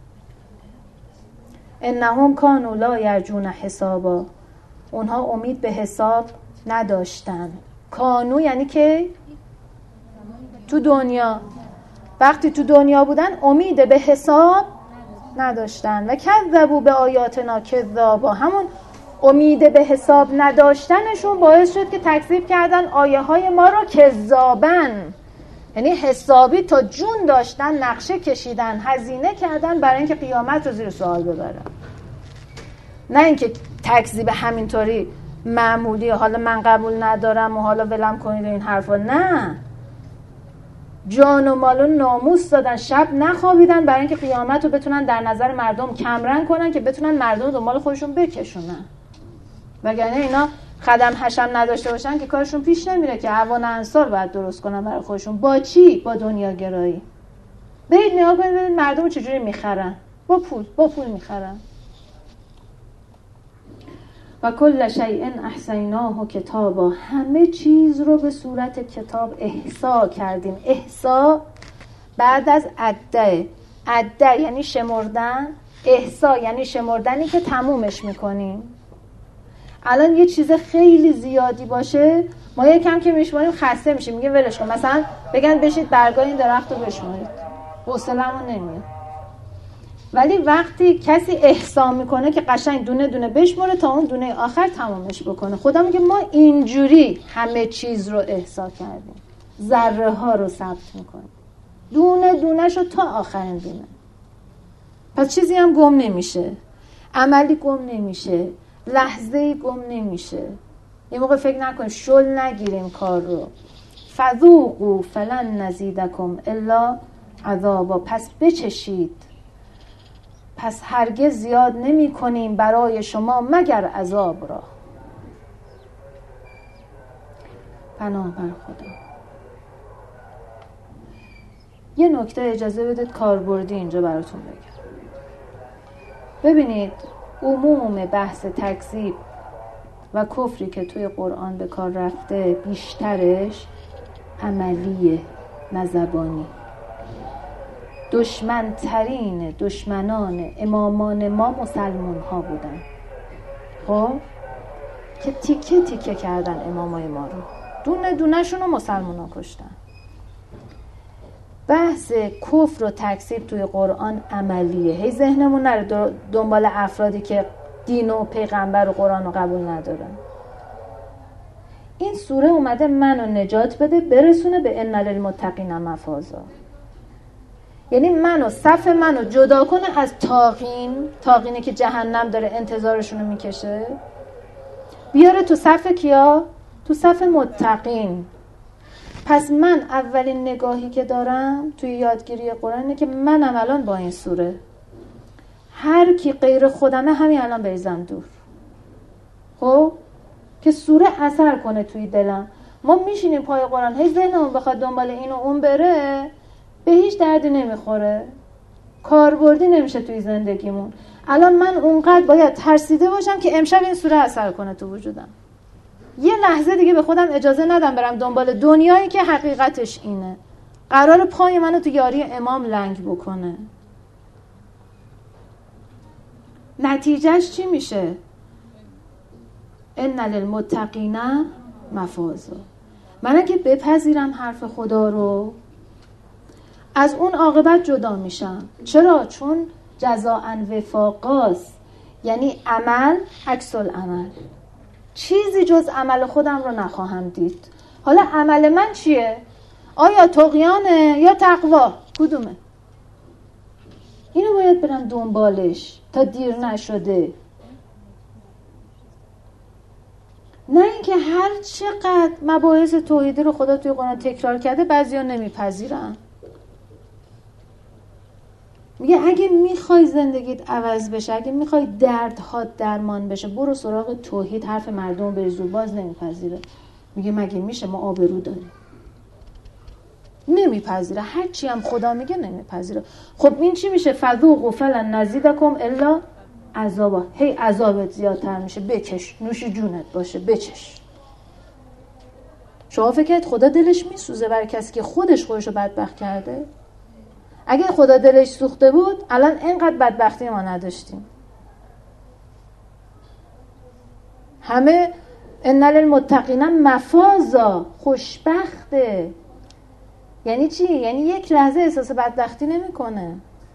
انهم کانوا لا یرجون حسابا، اونها امید به حساب نداشتن. کانو یعنی که تو دنیا، وقتی تو دنیا بودن امید به حساب نداشتن. و کذبوا به آیاتنا کذابا، همون امید به حساب نداشتنشون باعث شد که تکذیب کردن آیه های ما رو کذابن، یعنی حسابی تا جون داشتن نقشه کشیدن، هزینه کردن برای اینکه قیامت رو زیر سوال ببرن. نه اینکه تکذیب همینطوری معمولی، حالا من قبول ندارم و حالا ولم کنید این حرفا. نه، جان و مال و ناموس دادن، شب نخوابیدن برای اینکه قیامت رو بتونن در نظر مردم کمرنگ کنن که بتونن مردم دنبال خودشون بکشونن. وگرنه اینا خدم حشم نداشته باشن که کارشون پیش نمیره، که اوان انصار باید درست کنن برای خودشون. با چی؟ با دنیا گرایی. برید نگاه کنید ببینید مردم چجوری میخرن. با پول میخرن. و کل شیء احصیناه کتابا، همه چیز رو به صورت کتاب احصا کردیم. احصا بعد از عده یعنی شمردن، احصا یعنی شمردنی که تمومش میکنیم. الان یه چیز خیلی زیادی باشه، ما یکم که میشماریم خسته میشیم، میگه ولش کن. مثلا بگن بشید برگای این درخت رو بشمارید، حوصله‌مون نمیاد. ولی وقتی کسی احصا میکنه که قشنگ دونه دونه بشماره تا اون دونه آخر تمامش بکنه. خدا میگه ما اینجوری همه چیز رو احصا کردیم، ذره ها رو ثبت میکنیم، دونه دونه شو تا آخرین دونه. پس چیزی هم گم نمیشه، عملی گم نمیشه، لحظه‌ای گم نمیشه. یه موقع فکر نکنید شل نگیریم کار رو. فذوقوا فلن نزیدکم الا عذابا، پس بچشید، پس هرگز زیاد نمی کنیم برای شما مگر عذاب را. پناه بر خدا. یه نکته اجازه بدید کاربردی اینجا براتون بگم. ببینید عموم بحث تکذیب و کفری که توی قرآن به کار رفته بیشترش عملیه نه زبانی. دشمنترین دشمنان امامان ما مسلمان ها بودن، خب که تیکه تیکه کردن امامای ما رو، دونه دونه شون رو مسلمان ها کشتن. بحث کفر و تکذیب توی قرآن عملیه. هی ذهنمون نره دنبال افرادی که دین و پیغمبر و قرآن رو قبول ندارن. این سوره اومده منو نجات بده، برسونه به ان للمتقین مفازا، یعنی صف منو جدا کنه از طاغینی که جهنم داره انتظارشونو میکشه، بیاره تو صف کیا؟ تو صف متقین. پس من اولین نگاهی که دارم توی یادگیری قرآن اینه که منم الان با این سوره، هر کی غیر خودمه همین الان بریزم دور، خب که سوره اثر کنه توی دلم. ما میشینیم پای قرآن، هی ذهنمون بخواد دنبال این و اون بره، به هیچ دردی نمیخوره، کاربردی نمیشه توی زندگیمون. الان من اونقدر باید ترسیده باشم که امشب این سوره اثر کنه تو وجودم. یه لحظه دیگه به خودم اجازه ندم برم دنبال دنیایی که حقیقتش اینه. قرار پای منو تو یاری امام لنگ بکنه. نتیجهش چی میشه؟ ان للمتقین مفازا. من اگه بپذیرم حرف خدا رو، از اون عاقبت جدا میشم. چرا؟ چون جزاء وفاقاست، یعنی عمل عکس العمل. چیزی جز عمل خودم رو نخواهم دید. حالا عمل من چیه؟ آیا طغیانه یا تقوا؟ کدومه؟ اینو باید برم دنبالش تا دیر نشده. نه اینکه هر چقدر مباحث توحیدی رو خدا توی قرآن تکرار کرده بعضیا نمیپذیرن. میگه اگه میخوای زندگیت عوض بشه، اگه میخوای دردها درمان بشه، برو سراغ توحید. حرف مردم بری زور باز نمیپذیره. میگه مگه میشه ما آبرو داریم؟ نمیپذیره. هرچی هم خدا میگه نمیپذیره. خب این چی میشه؟ فذوقوا فلن نزیدکم الا عذابا. هی عذابت زیادتر میشه. بکش، نوش جونت باشه، بچش. شما فکر کنید خدا دلش میسوزه برای کسی که خودشو بدبخت کرده؟ اگه خدا دلش سوخته بود الان اینقدر بدبختی ما نداشتیم. همه ان للمتقین مفازا، خوشبخته. یعنی چی؟ یعنی یک لحظه احساس بدبختی نمیکنه.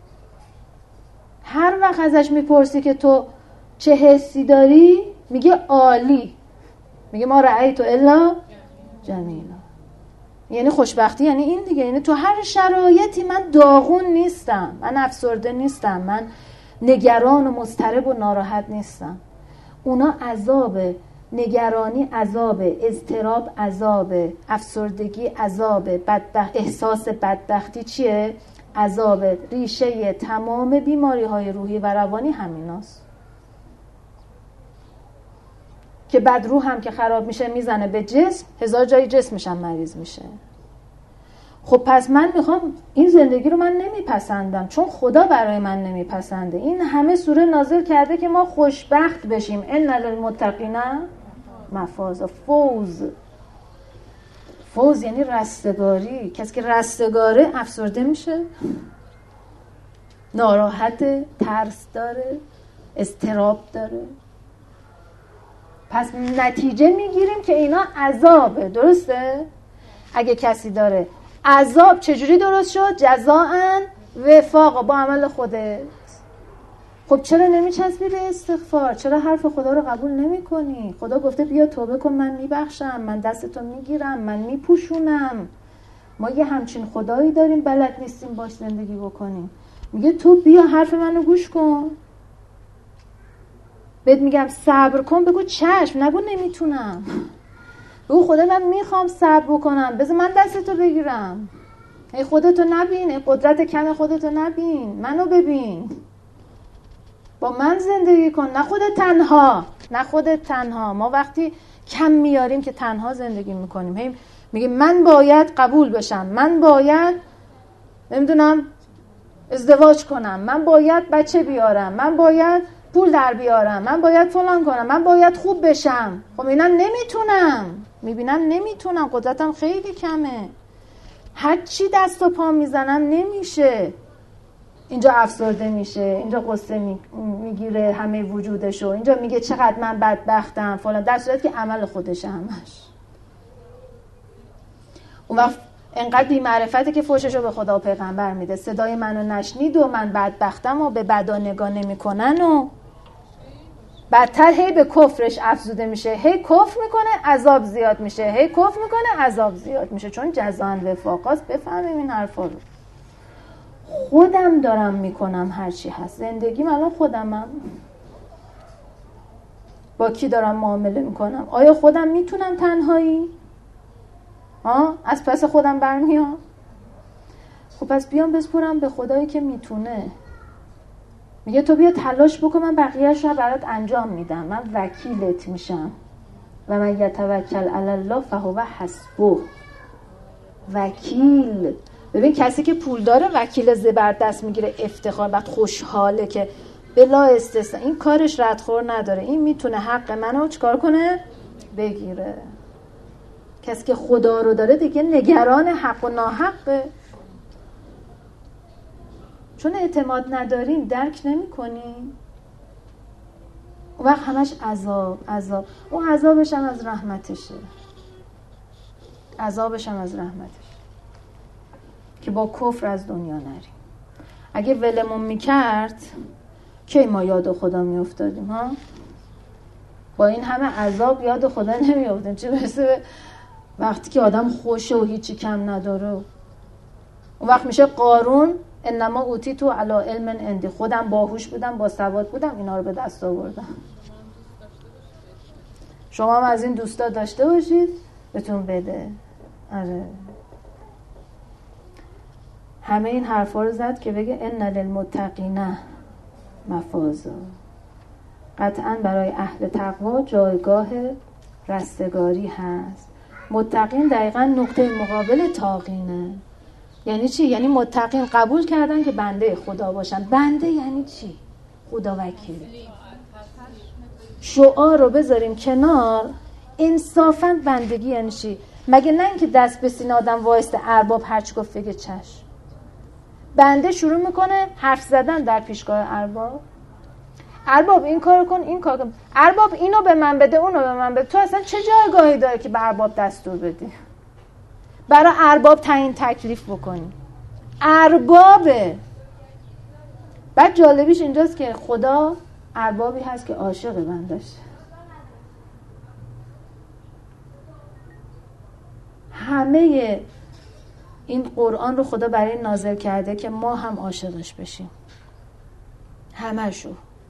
هر وقت ازش میپرسی که تو چه حسی داری، میگه عالی. میگه ما رأیت الا جمیلا. یعنی خوشبختی یعنی این دیگه. یعنی تو هر شرایطی من داغون نیستم، من افسرده نیستم، من نگران و مضطرب و ناراحت نیستم. اونا عذاب، نگرانی عذاب، اضطراب عذاب، افسردگی عذاب، احساس بدبختی چیه؟ عذاب. ریشه تمام بیماری های روحی و روانی همیناست که بعد روح هم که خراب میشه میزنه به جسم، هزار جای جسمش هم مریض میشه. خب پس من میخوام این زندگی رو من نمیپسندم چون خدا برای من نمیپسنده. این همه سوره نازل کرده که ما خوشبخت بشیم. ان للمتقین مفازا. فوز یعنی رستگاری. کسی که رستگاره افسرده میشه، ناراحت، ترس داره، اضطراب داره. پس نتیجه میگیریم که اینا عذابه. درسته؟ اگه کسی داره عذاب چجوری درست شد؟ جزاء وفاق، با عمل خودت. خب چرا نمیچسبی به استغفار؟ چرا حرف خدا رو قبول نمی کنی؟ خدا گفته بیا توبه کن، من میبخشم، من دستتو میگیرم، من میپوشونم. ما یه همچین خدایی داریم بلد نیستیم باش زندگی بکنیم. میگه تو بیا حرف منو گوش کن. بهت میگم صبر کن، بگو چشم، نگو نمیتونم. بگو خدا من میخوام صبر بکنم، بذار من دستتو بگیرم. ای خودتو نبین، ای قدرت کم خودتو نبین، منو ببین، با من زندگی کن. نه خودت تنها. ما وقتی کم میاریم که تنها زندگی میکنیم. هی میگیم من باید قبول بشم، من باید نمیدونم ازدواج کنم، من باید بچه بیارم، من باید پول در بیارم، من باید فلان کنم، من باید خوب بشم. خب اینا نمیتونم. میبینم نمیتونم، قدرتم خیلی کمه. هر چی دست و پا میزنم نمیشه. اینجا افسرده میشه، اینجا قصه میگیره همه وجودشو، اینجا میگه چقدر من بدبختم فلان، در صورتی که عمل خودشه همش. اون وقت انقدر بی معرفته که فوششو به خدا و پیغمبر میده. صدای منو نشنید و من بدبختم و به بدا نگاه نمیکنن و بدتر هی به کفرش افزوده میشه. هی کفر میکنه عذاب زیاد میشه، هی کفر میکنه عذاب زیاد میشه. چون جزاء وفاقاست. بفهمیم این حرفا رو. خودم دارم میکنم هرچی هست. زندگیم الان خودمم. با کی دارم معامله میکنم؟ آیا خودم میتونم تنهایی؟ از پس خودم برمیام؟ خب پس بیام بسپرم به خدایی که میتونه. میگه تو بیا تلاش بکن، من بقیه‌اش رو برات انجام میدم، من وکیلت میشم. و من یتوکل علی الله فهو حسبه. وکیل. ببین کسی که پول داره وکیل زبردست میگیره، افتخار، بعد خوشحاله که بلا استثنا این کارش ردخور نداره، این میتونه حق منو چیکار کنه؟ بگیره. کسی که خدا رو داره دیگه نگران حق و ناحقه. چون اعتماد نداریم، درک نمی کنیم، اون وقت همش عذاب. اون عذابش هم از رحمتشه. که با کفر از دنیا نریم. اگه ولمون میکرد کی ما یاد خدا میافتادیم ها؟ با این همه عذاب یاد خدا نمیافتیم، چه برسه وقتی که آدم خوشه و هیچی کم نداره. اون وقت میشه قارون انما اوتیتو علی علم عندی، خودم باهوش بودم، با سواد بودم، اینا رو به دست آوردم. شما هم از این دوستا داشته باشید بهتون بده. آره، همه این حرفا رو زد که بگه ان للمتقین مفازا، قطعا برای اهل تقوا جایگاه رستگاری هست. متقین دقیقاً نقطه مقابل طاغینه. یعنی چی؟ یعنی متقین قبول کردن که بنده خدا باشن. بنده یعنی چی؟ خدا وکیل. شعار رو بذاریم کنار. انصافاً بندگی یعنی چی؟ مگه نه اینکه دست به سینه آدم وایسته ارباب هرچی گفت بگه چشم. بنده شروع میکنه حرف زدن در پیشگاه ارباب. ارباب این کار کن، این کار کن، ارباب اینو به من بده، اونو به من بده. تو اصلا چه جایگاهی داره که به ارباب دستور بدی؟ برای ارباب تعیین تکلیف بکنی. اربابه. بعد جالبیش اینجاست که خدا اربابی هست که عاشق بندش. همه این قرآن رو خدا برای نازل کرده که ما هم عاشقش بشیم. همشو.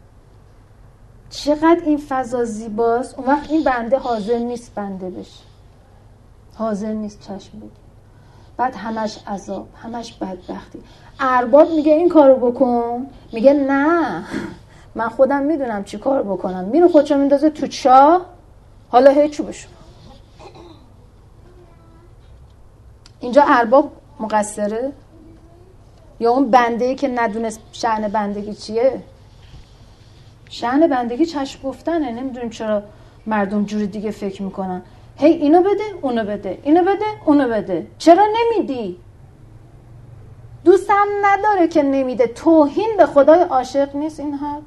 چقدر این فضا زیباست. اون وقت این بنده حاضر نیست بنده بشه، حاضر نیست چشم بگیر. بعد همش عذاب، همش بدبختی. ارباب میگه این کارو بکن، میگه نه من خودم میدونم چی کار بکنم. میره خودشو میندازه تو چاه، حالا هیچو بشو. اینجا ارباب مقصره یا اون بنده‌ای که ندونست شأن بندگی چیه؟ شأن بندگی چشم گفتنه. نمیدونیم چرا مردم جور دیگه فکر میکنن. هی اینو بده، اونو بده، اینو بده، اونو بده. چرا نمیدی؟ دوست هم نداره که نمیده. توهین به خدای عاشق نیست این حرف؟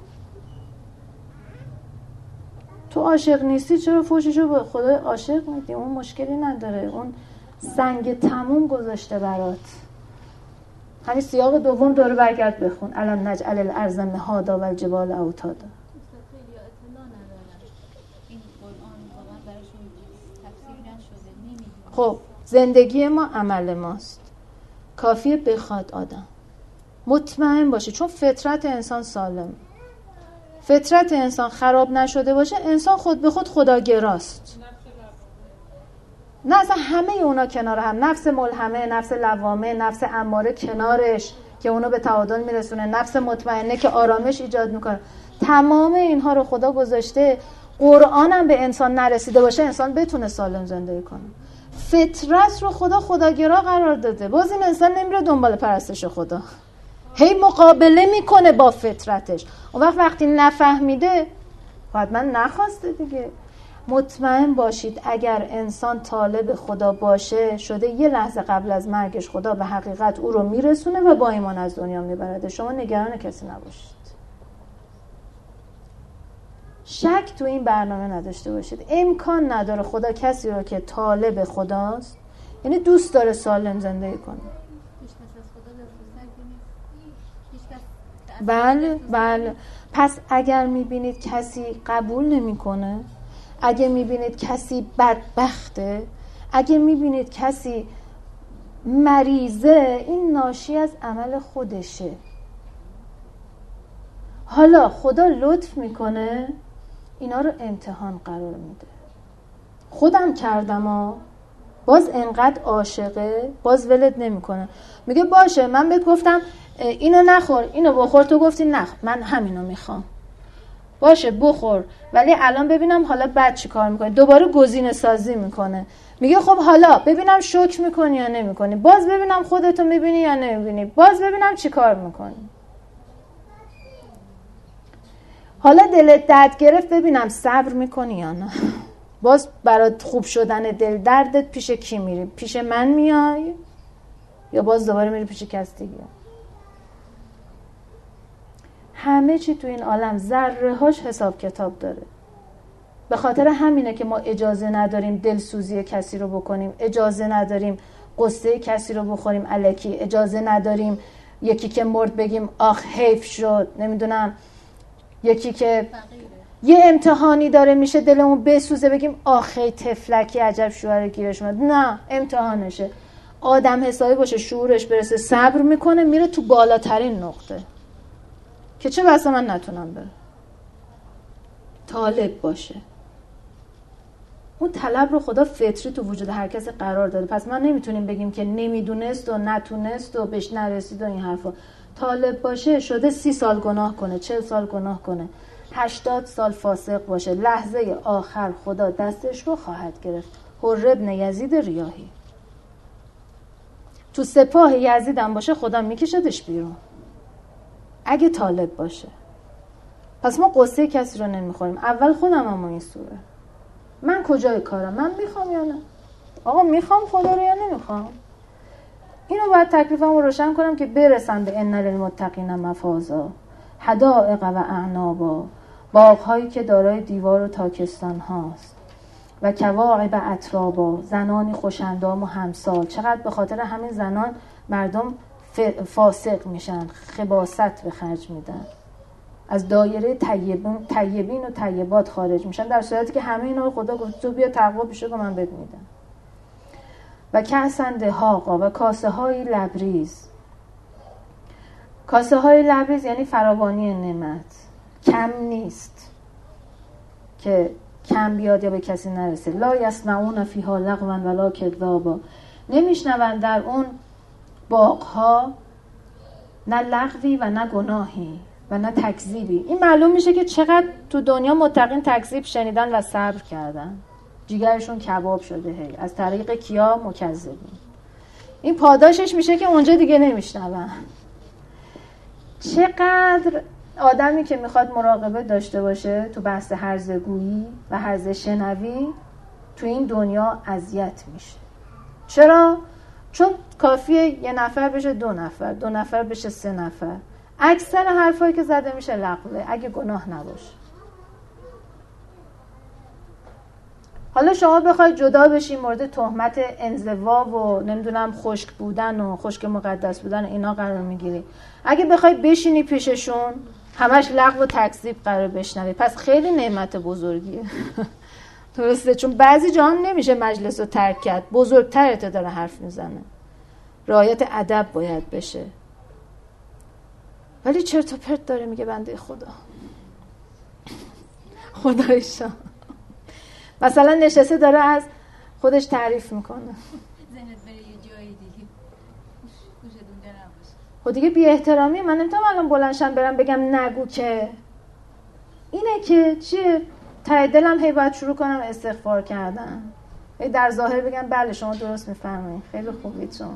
تو عاشق نیستی چرا فوششو به خدای عاشق میدی؟ اون مشکلی نداره، اون سنگ تموم گذاشته برات. همین سیاق دوم دوره برگرد بخون. الان نجعل الارض مهادا و الجبال اوتادا. خب زندگی ما عمل ماست. کافیه بخواد آدم مطمئن باشه، چون فطرت انسان سالم. فطرت انسان خراب نشده باشه، انسان خود به خود خداگراست. نه اصلا همه اونا کنار هم، نفس ملهمه، نفس لوامه، نفس اماره کنارش که اونو به تعادل میرسونه، نفس مطمئنه که آرامش ایجاد میکنه. تمام اینها رو خدا گذاشته. قرآن هم به انسان نرسیده باشه انسان بتونه سالم زندگی کنه. فطرت رو خدا خداگرا قرار داده. باز این انسان نمیره دنبال پرستش خدا، هی مقابله میکنه با فطرتش. اون وقتی نفهمیده حتما نخواسته دیگه. مطمئن باشید اگر انسان طالب خدا باشه، شده یه لحظه قبل از مرگش خدا به حقیقت او رو میرسونه و با ایمان از دنیا میبرده. شما نگران کسی نباشید، شک تو این برنامه نداشته باشید. امکان نداره خدا کسی رو که طالب خداست، یعنی دوست داره سالم زندگی کنه. بله. پس اگر میبینید کسی قبول نمیکنه، اگه میبینید کسی بدبخته، اگه میبینید کسی مریضه، این ناشی از عمل خودشه. حالا خدا لطف میکنه اینا رو امتحان قرار میده. خودم کردم باز انقدر عاشقه، باز ولد نمیکنه. میگه باشه من بهت گفتم اینو نخور، اینو بخور، تو گفتی نخور، من همینو میخوام. باشه بخور، ولی الان ببینم حالا بعد چی کار میکنی. دوباره گزینه سازی میکنه. میگه خب حالا ببینم شکر میکنی یا نمیکنی، باز ببینم خودتو میبینی یا نمیبینی، باز ببینم چی کار میکنی. حالا دلت درد گرفت، ببینم صبر میکنی یا نه. باز برای خوب شدن دل دردت پیش کی میری؟ پیش من میای یا باز دوباره میری پیش کس دیگه؟ همه چی تو این عالم ذره هاش حساب کتاب داره. به خاطر همینه که ما اجازه نداریم دلسوزی کسی رو بکنیم، اجازه نداریم قصه کسی رو بخوریم الکی، اجازه نداریم یکی که مرد بگیم آخ حیف شد، نمیدونم یکی که یه امتحانی داره میشه دلمون بسوزه بگیم آخه تفلکی عجب شوهر گیرش اومد. نه، امتحانشه. آدم حسابی باشه، شعورش برسه، صبر میکنه، میره تو بالاترین نقطه که چه بسا من نتونم بره. طالب باشه. اون طلب رو خدا فطری تو وجود هر کسی قرار داده. پس ما نمیتونیم بگیم که نمیدونست و نتونست و بهش نرسید و این حرفا. طالب باشه شده 30 سال گناه کنه، 40 سال گناه کنه، 80 سال فاسق باشه، لحظه آخر خدا دستش رو خواهد گرفت. حر ابن یزید ریاحی تو سپاه یزید هم باشه خدا میکشدش بیرون اگه طالب باشه. پس ما قصه کسی رو نمیخوریم. اول خودم هم این سوره، من کجای کارم، من میخوام یا نه؟ آقا میخوام خدا رو یا نمیخوام؟ اینو باید تکلیفم رو روشن کنم که برسم به ان للمتقین مفازا، حدائق و اعنابا، باغ‌هایی که دارای دیوار و تاکستان هاست، و کواعب اترابا، زنانی خوشندام و همسال. چقدر به خاطر همین زنان مردم فاسق میشن، خباثت به خرج میدن، از دایره طیبین و طیبات خارج میشن، در صورتی که همه اینا رو خدا گفت تو بیا تقوا پیشه که من بهت میدم. و کأسن دهاقا، و کاسه های لبریز. کاسه های لبریز یعنی فراوانی نعمت، کم نیست که کم بیاد یا به کسی نرسه. لا یسمعون فیها لغوا ولا کذابا، نمیشنوند در اون باغ‌ها نه لغوی و نه گناهی و نه تکذیبی. این معلوم میشه که چقدر تو دنیا متقین تکذیب شنیدن و صبر کردن، جیگرشون کباب شده. هی از طریق کیا؟ مکذبین. این پاداشش میشه که اونجا دیگه نمیشنون. چقدر آدمی که میخواد مراقبه داشته باشه تو بحث هرزگویی و هرز شنوی تو این دنیا اذیت میشه. چرا؟ چون کافیه یه نفر بشه 2 نفر، 2 نفر بشه 3 نفر. اکثر حرفایی که زده میشه لغوه اگه گناه نباشه. حالا شما بخواید جدا بشین مورد تهمت انزوا و نمیدونم خشک بودن و خشک مقدس بودن اینا قرار میگیری، اگه بخواید بشینی پیششون همش لغو و تکذیب قرار بشنوی، پس خیلی نعمت بزرگیه. درسته؟ چون بعضی جا هم نمیشه مجلس رو ترک کرد، بزرگترت داره حرف میزنه، رعایت ادب باید بشه. ولی چرت و پرت داره میگه بنده خدا. خدایشا مثلا نشسته داره از خودش تعریف میکنه، ذهنت بره یه جایی دیگه گوشت اونجا نباشه. خب دیگه بی احترامی. من نمیتونم الان بلندشم برم بگم نگو که اینه که چیه، ته دلم هی باید شروع کنم استغفار کردن، هی در ظاهر بگم بله شما درست میفرمایید خیلی خوبید شما.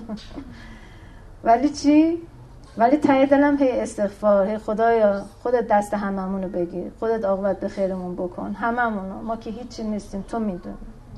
ولی چی؟ ولی ته دلم هی استغفار، هی خدایا خودت دست هممونو بگیر، خودت عاقبت به خیرمون بکن، هممونو، ما که هیچی نیستیم، تو میدونی.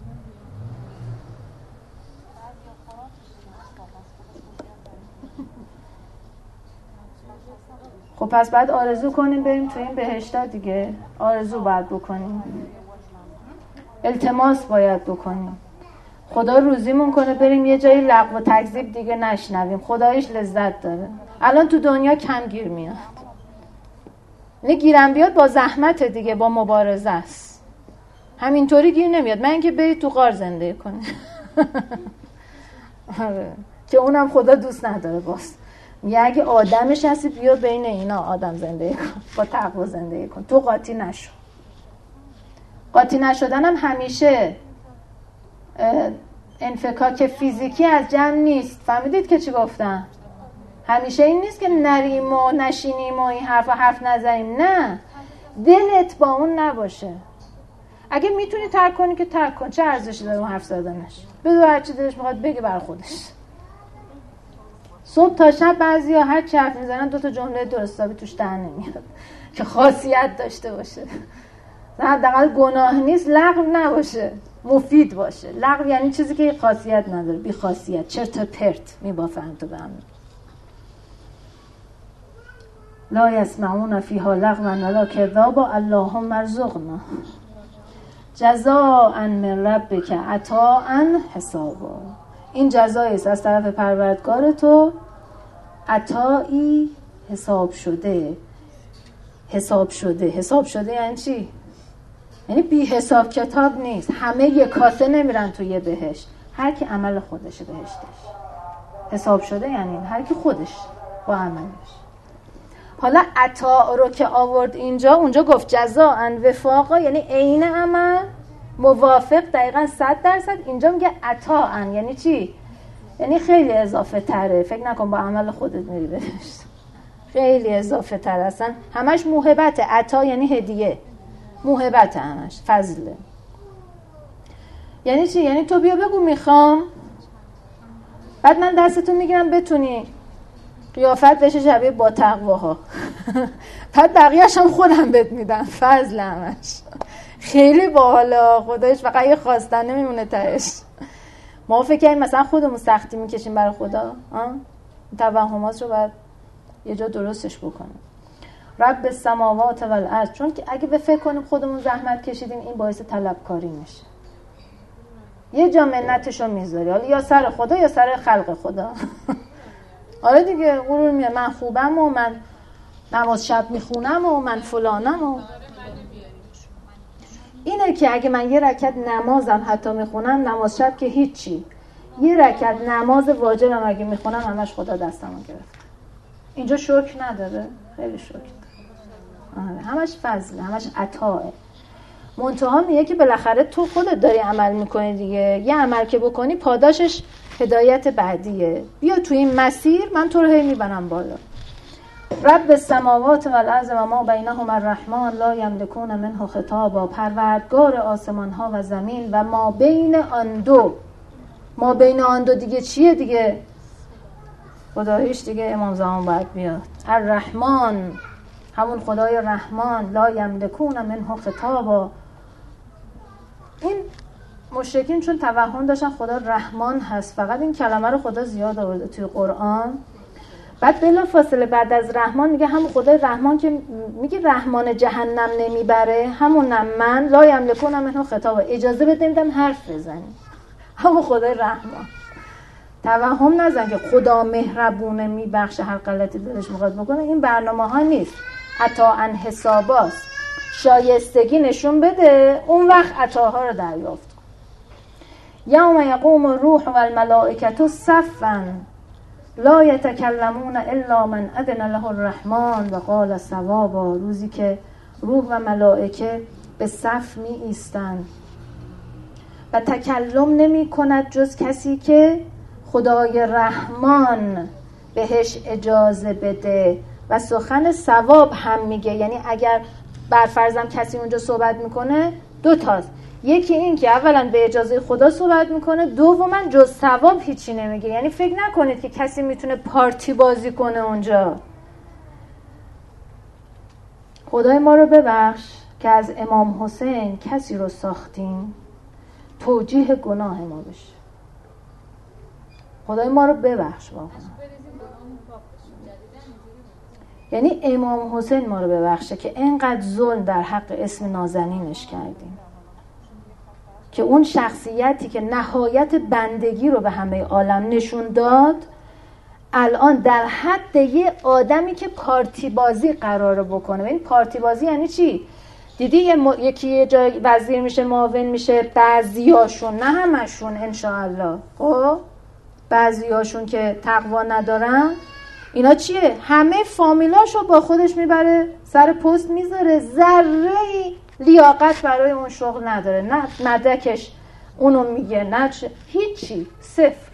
خب پس بعد آرزو کنیم بریم تو این بهشتا دیگه، آرزو باید بکنیم، التماس باید بکنیم، خدا روزیمون کنه بریم یه جایی لغو و تکذیب دیگه نشنویم. خدایش لذت داره. الان تو دنیا کم گیر میاد، نه گیرم بیاد با زحمت دیگه، با مبارزه است. همینطوری گیر نمیاد، من اینکه برید تو غار زندگی کنی. که اونم خدا دوست نداره. باز میگه اگه آدمش هستی بیا بین اینا آدم زندگی کن، با تقوا زندگی کن، تو قاطی نشو. قاطی نشدن هم همیشه انفکاک فیزیکی از جمع نیست. فهمیدید که چی گفتم؟ همیشه این نیست که نریم و نشینیم و این حرف نزنیم. نه، دلت با اون نباشه. اگه میتونی ترک کنی که ترک کن، چه ارزشی داره اون حرف زدنش؟ بذار هر چی دلش میخواد بگه بر خودش. صبح تا شب بعضیا هر چی حرف میزنن 2 تا جمله درست حسابی توش در نمیاد که خاصیت داشته باشه. حداقل گناه نیست، لغو نباشه، مفید باشه. لغو یعنی چیزی که خاصیت نداره، بی خاصیت، چرت و پرت میبافن تو به هم. لا یسمعون فیها لغوا ولا کذابا اللهم ارزقنا جزاء من ربک عطاء حسابا. این جزایی است از طرف پروردگار تو، عطایی حساب شده. حساب شده یعنی چی؟ یعنی بی حساب کتاب نیست. همه یک کاسه نمیرن توی بهشت، هر کی عمل خودشه بهشتش. حساب شده یعنی هر کی خودش با عملش. حالا عطا رو که آورد اینجا، اونجا گفت جزاء وفاقا، یعنی عین عمل موافق دقیقاً 100%. اینجا میگه عطاء یعنی چی؟ یعنی خیلی اضافه تره. فکر نکن با عمل خودت میری بهشت، خیلی اضافه تر. اصلا همش موهبته. عطا یعنی هدیه، موهبت، همش فضله. یعنی چی؟ یعنی تو بیا بگو میخوام، بعد من دستتون میگیرم بتونی قیافت بشه شبیه با تقواها بعد بقیه‌اش هم خودم بهت میدم. فضل همش خیلی باحاله خدایش. فقط یه خواستن نمیمونه تهش. ما فکر کنیم مثلا خودمون سختی میکشیم برای خدا. توهمات رو باید یه جا درستش بکنیم. رب السماوات والارض، چون که اگه به فکر کنیم خودمون زحمت کشیدیم این باعث طلبکاری میشه. یه جا منتشو میذاری، حالا یا سر خدا یا سر خلق خدا آره دیگه، غرور میاد من خوبم و من نماز شب میخونم و من فلانم و اینه که اگه من یه رکعت نمازم حتی میخونم، نماز شب که هیچی، یه رکعت نماز واجبم اگه میخونم همش خدا دستمو گرفت. اینجا شکر نداره؟ خیلی شکر داره. همش فضله، همش عطاه. منتها میگه که بالاخره تو خودت داری عمل میکنی دیگه. یه عمل که بکنی پاداشش هدایت بعدیه. بیا تو این مسیر، من تو رو هی میبرم بالا. رب السماوات والارض و ما بینهما الرحمن لا یملکون منه خطابا. پروردگار آسمان ها و زمین و ما بین آن دو. ما بین آن دو دیگه چیه دیگه؟ خداییش دیگه امام زمان باید بیاد. الرحمن، همون خدای رحمان. لا یملکون منه خطابا. این مشرکین چون توهم داشتن خدا رحمان هست، فقط این کلمه رو خدا زیاد آورده توی قرآن. بعد بلا فاصله بعد از رحمان میگه همون خدای رحمان که میگه رحمان جهنم نمیبره، همونم من. لا یملکون منه خطابا، اجازه بده نمیدم حرف بزنی. همون خدای رحمان. توهم نزن که خدا مهربونه میبخشه هر غلطی دلش میخواد بکنه. این برنامه ها نیست. عطا ان حساباست. شایستگی نشون بده، اون وقت عطاها رو دریافت کن. یوم یقوم الروح والملائکه صفا لا یتکلمون الا من اذن له الرحمن و قال صوابا. روزی که روح و ملائکه به صف می ایستند و تکلم نمی کند جز کسی که خدای رحمان بهش اجازه بده و سخن ثواب هم میگه. یعنی اگر برفرضم کسی اونجا صحبت میکنه، دو تاست. یکی این که اولا به اجازه خدا صحبت میکنه، دوما جز ثواب هیچی نمیگه. یعنی فکر نکنید که کسی میتونه پارتی بازی کنه اونجا. خدای ما رو ببخش که از امام حسین کسی رو ساختیم توجیه گناه ما بشه. خدای ما رو ببخش واقعا. یعنی امام حسین ما رو ببخشه که اینقدر ظلم در حق اسم نازنینش کردیم، که اون شخصیتی که نهایت بندگی رو به همه عالم نشون داد، الان در حد یه آدمی که پارتی بازی قراره بکنه. این پارتی بازی یعنی چی؟ دیدی یکی یه جای وزیر میشه، معاون میشه، بعضیاشون، نه همشون انشاءالله، خب بعضیاشون که تقوا ندارن، اینا چیه؟ همه فامیلاشو با خودش میبره سر پست میذاره، ذره لیاقت برای اون شغل نداره، نه مدرکش اونو میگه، نه هیچی، صفر.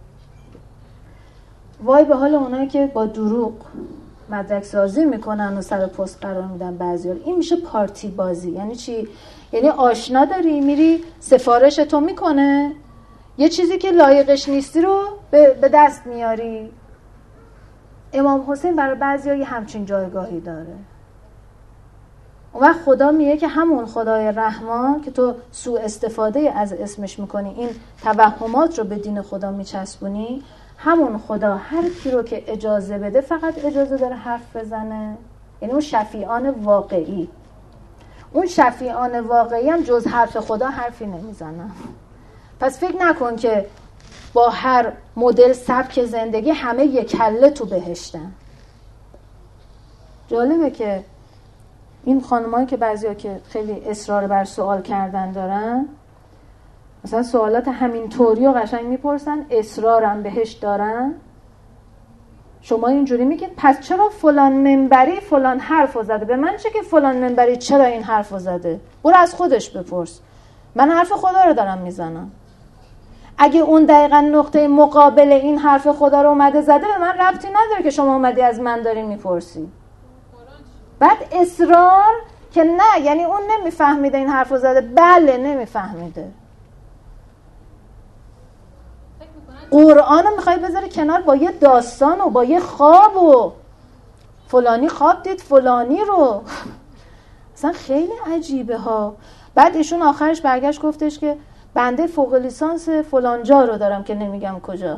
وای به حال اونایی که با دروغ مدرک سازی میکنن و سر پست قرار میدن بعضی‌ها. این میشه پارتی بازی. یعنی چی؟ یعنی آشنا داری میری سفارش تو میکنه، یه چیزی که لایقش نیستی رو به دست میاری. امام حسین برای بعضی‌ها یه همچین جایگاهی داره. اون وقت خدا میگه که همون خدای رحمان که تو سوء استفاده از اسمش میکنی، این توهمات رو به دین خدا میچسبونی، همون خدا هر کی رو که اجازه بده فقط اجازه داره حرف بزنه. یعنی اون شفیعان واقعی، اون شفیعان واقعی هم جز حرف خدا حرفی نمیزنن. پس فکر نکن که با هر مدل سبک زندگی همه یک کله تو بهشتن. جالبه که این خانمایی که بعضیا که خیلی اصرار بر سوال کردن دارن، مثلا سوالات همین طوری و قشنگ میپرسن، اصرارم بهش دارن. شما اینجوری میگید پس چرا فلان منبری فلان حرفو زده؟ به من چه که فلان منبری چرا این حرفو زده؟ برو از خودش بپرس. من حرف خدا رو دارم میزنم. اگه اون دقیقاً نقطه مقابل این حرف خدا رو اومده زده، به من ربطی نداره که شما اومدی از من داری میپرسی. بعد اصرار که نه، یعنی اون نمیفهمیده این حرفو زده. بله نمیفهمیده. قرآن رو میخوای بذاری کنار با یه داستان و با یه خواب و فلانی خواب دید فلانی رو. اصلا خیلی عجیبه ها. بعد ایشون آخرش برگشت گفتش که بنده فوق لیسانس فلان جا رو دارم که نمیگم کجا.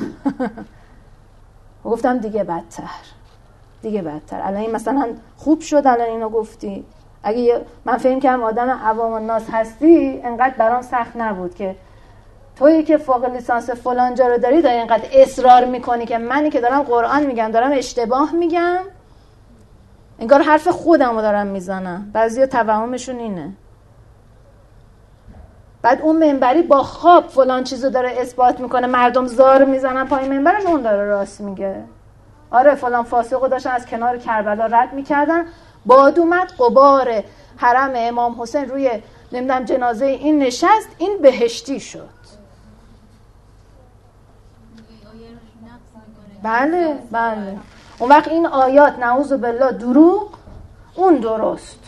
گفتم دیگه بدتر. الان این مثلا خوب شد الان اینو گفتی. اگه من فهم کنم آدم عوام الناس هستی، انقدر برام سخت نبود که تویی که فوق لیسانس فلان جا رو داری اینقدر اصرار میکنی که منی که دارم قرآن میگم دارم اشتباه میگم، انگار حرف خودم رو دارم میزنم. بعضی توهمشون اینه. بعد اون منبری با خواب فلان چیزو داره اثبات میکنه، مردم زار میزنن پای منبرش، اون داره راست میگه. آره فلان فاسقو داشتن از کنار کربلا رد میکردن، باد اومد غبار حرم امام حسین روی نمیدونم جنازه این نشست، این بهشتی شد. بله. اون وقت این آیات نعوذ بالله دروغ، اون درست.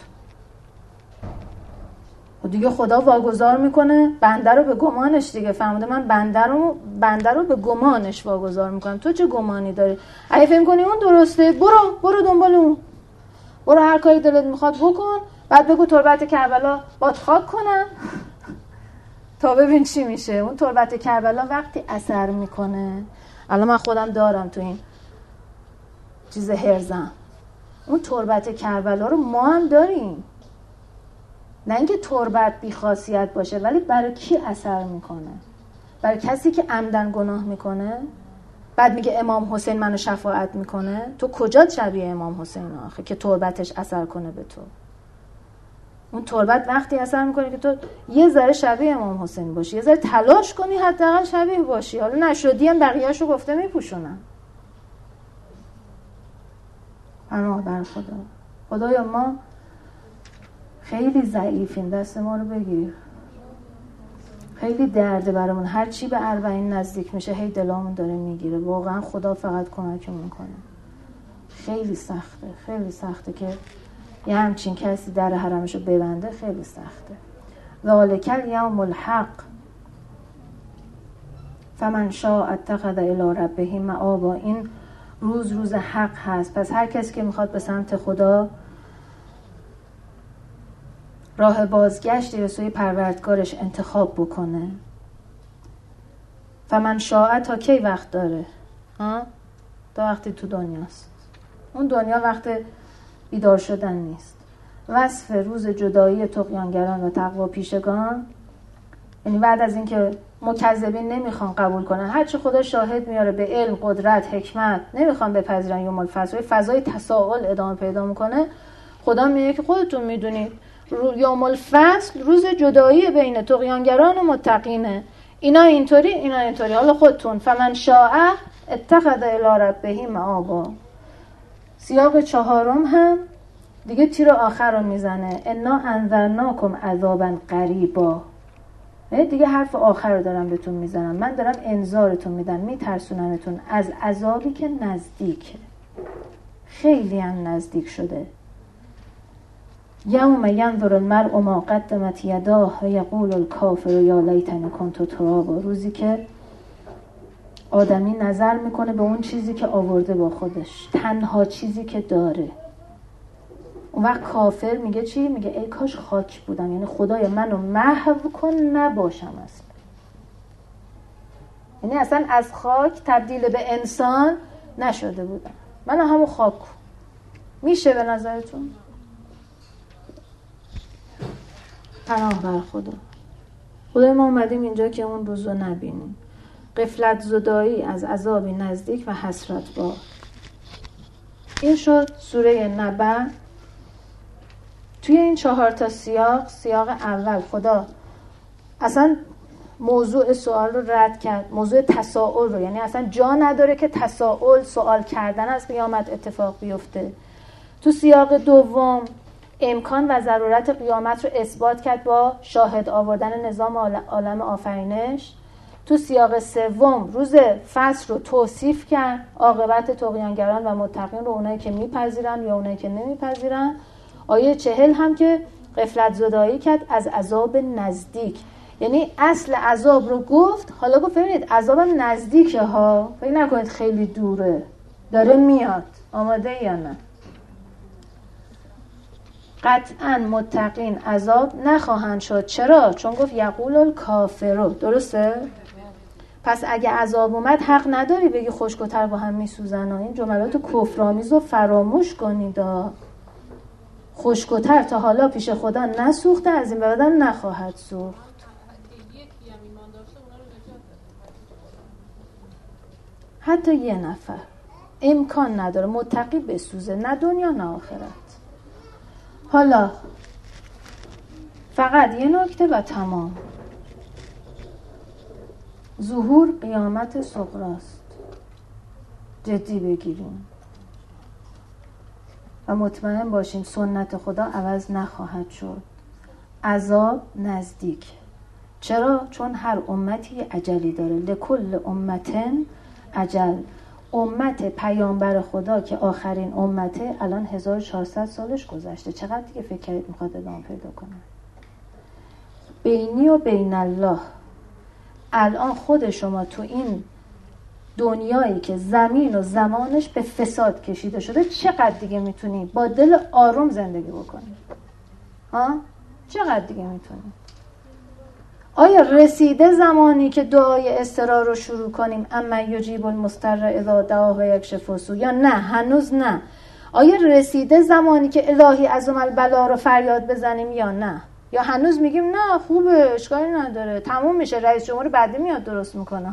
و دیگه خدا واگذار میکنه بنده رو به گمانش دیگه. فهمیده من بنده رو به گمانش واگذار میکنم. تو چه گمانی داری؟ اگه فهم کنی اون درسته، برو دنبال اون. برو هر کاری دلت میخواد بکن، بعد بگو تربت کربلا باد خاک کنم تا ببین چی میشه. اون تربت کربلا وقتی اثر میکنه، الان من خودم دارم تو این چیز هرزم، اون تربت کربلا رو ما هم داریم. نه اینکه تربت بی خاصیت باشه، ولی برای کی اثر میکنه؟ برای کسی که عمدن گناه میکنه. بعد میگه امام حسین منو شفاعت میکنه. تو کجا شبیه امام حسین آخه که تربتش اثر کنه به تو؟ اون تربت وقتی اثر میکنه که تو یه ذره شبیه امام حسین باشی، یه ذره تلاش کنی حداقل شبیه باشی. حالا نشدی هم بقیه‌اشو گفته میپوشونن. پناه بر خدا. خدایا ما خیلی ضعیفیم، دست ما رو بگیر. خیلی درده برامون. هر چی به 40 نزدیک میشه هی دلامون داره میگیره. واقعا خدا فقط کمکمون کنه. خیلی سخته که یه همچین کسی در حرمشو ببنده. خیلی سخته. ذالک الیوم الحق فمن شاء اتخذ الی ربه مآبا. این روز حق هست. پس هر کسی که میخواد به سمت خدا راه بازگشتی به سوی پروردگارش انتخاب بکنه. فمن شاء تا کی وقت داره؟ تا وقتی تو دنیاست. اون دنیا وقت بیدار شدن نیست. وصف روز جدایی طغیانگران و تقوا پیشگان، یعنی بعد از اینکه مکذبین نمیخوان قبول کنن، هرچی خدا شاهد میاره به علم، قدرت، حکمت، نمیخوان بپذیرن یوم الفصل، فضای تساؤل ادامه پیدا میکنه. خدا میگه که خودتون میدونید یوم الفصل روز جدایی بین طغیانگران و متقینه. اینا اینطوری. حالا خودتون فمن شاء اتخذ الی ربه مآبا. سیاق 4 هم دیگه تیر آخر رو میزنه. انا انذرناکم عذابا قریبا. دیگه حرف آخر رو دارم بهتون میزنم. من دارم انذارتون میدم، میترسونمتون از عذابی که نزدیکه. خیلی هم نزدیک شده. یوم ینظر المرء ما قدمت یداه و یقول الکافر یا لیتنی کنت ترابا. روزی که آدمی نظر میکنه به اون چیزی که آورده با خودش، تنها چیزی که داره. اون وقت کافر میگه چی؟ میگه ای کاش خاک بودم، یعنی خدای منو محو کن نباشم اصلا. یعنی اصلا از خاک تبدیل به انسان نشده بودم، من همون خاک. میشه به نظرتون؟ پناه بر خدا. خدای ما اومدیم اینجا که اون روزو نبینیم. غفلت زدایی از عذابی نزدیک و حسرت بار. این شد سوره نبأ. توی این 4 تا سیاق اول خدا اصلا موضوع سوال رو رد کرد، موضوع تساؤل رو، یعنی اصلا جا نداره که تساؤل سوال کردن از قیامت اتفاق بیفته. تو سیاق دوم امکان و ضرورت قیامت رو اثبات کرد با شاهد آوردن نظام عالم آفرینش. تو سیاق سوم روز فصل رو توصیف کرد، عاقبت طغیانگران و متقین رو، اونایی که میپذیرن یا اونایی که نمیپذیرن. آیه 40 هم که غفلت زدایی کرد از عذاب نزدیک، یعنی اصل عذاب رو گفت، حالا گفت ببینید عذابم نزدیکه ها، فکر نکنید خیلی دوره، داره میاد، آماده یا نه؟ قطعا متقین عذاب نخواهند شد. چرا؟ چون گفت یقول الکافرون، درسته؟ پس اگه عذاب اومد حق نداری بگی خشک‌وتر با هم میسوزن. این جملات کفرآمیز رو فراموش کنید. خشک‌وتر تا حالا پیش خدا نسوخته، از این به بعدم نخواهد سوخت. حتی یه نفر امکان نداره متقی بسوزه، نه دنیا نه آخرت. حالا فقط یه نکته و تمام. ظهور قیامت صغراست، جدی بگیریم و مطمئن باشیم سنت خدا عوض نخواهد شد. عذاب نزدیک. چرا؟ چون هر امتی اجلی داره. لکل امتن اجل. امت پیامبر خدا که آخرین امته الان 1400 سالش گذشته. چقدر دیگه فکر کرید میخواد ادامه پیدا کنه؟ بینی و بین الله. الان خود شما تو این دنیایی که زمین و زمانش به فساد کشیده شده چقدر دیگه میتونی با دل آروم زندگی بکنی؟ چقدر دیگه میتونی؟ آیا رسیده زمانی که دعای اضطرار رو شروع کنیم اما یجیب المضطر اذا دعاه و یکشف السوء، یا نه هنوز نه؟ آیا رسیده زمانی که الهی عظم البلا رو فریاد بزنیم یا نه؟ یا هنوز میگیم نه خوبه اشکالی نداره تموم میشه، رئیس جمهور بعدی میاد درست میکنه؟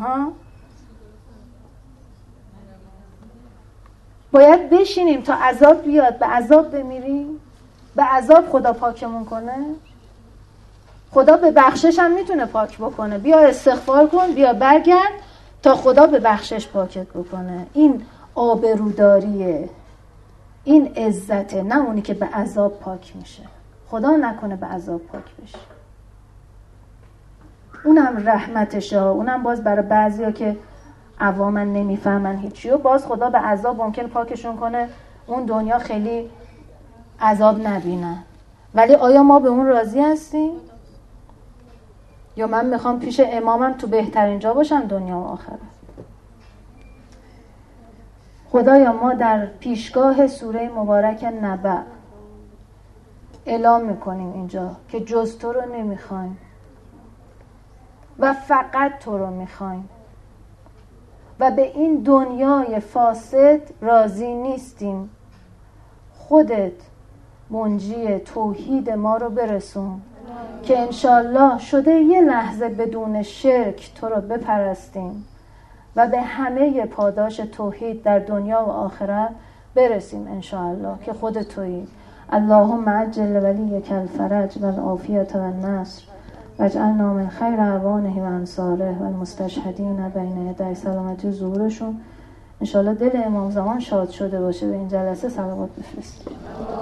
باید بشینیم تا عذاب بیاد به عذاب بمیریم؟ به عذاب خدا پاکمون کنه؟ خدا به بخشش هم میتونه پاک بکنه. بیا استغفار کن، بیا برگرد تا خدا به بخشش پاکت بکنه. این آبروداریه، این عزته، نه اونی که به عذاب پاک میشه. خدا نکنه به عذاب پاک بشه. اونم رحمتشه، اونم باز برای بعضیا که عوامن نمیفهمن هیچی و باز خدا به عذاب ممکن پاکشون کنه، اون دنیا خیلی عذاب نبینن. ولی آیا ما به اون راضی هستیم؟ یا من میخوام پیش امامم تو بهترین جا باشم دنیا و آخرت؟ خدایا ما در پیشگاه سوره مبارک نبأ اعلام میکنیم اینجا که جز تو رو نمیخوایم و فقط تو رو میخوایم و به این دنیای فاسد راضی نیستیم. خودت منجی توحید ما رو برسون که انشالله شده یه لحظه بدون شرک تو رو بپرستیم و به همه پاداش توحید در دنیا و آخرت برسیم انشالله که خود تویی. اللهم عجل ولیک الفرج و العافیت و النصر واجعلنا من خیر اعوانه و انصاره و المستشهدین بین یدی. سلامتی و ظهورشون انشالله دل امام زمان شاد شده باشه. به این جلسه صلوات بفرستید.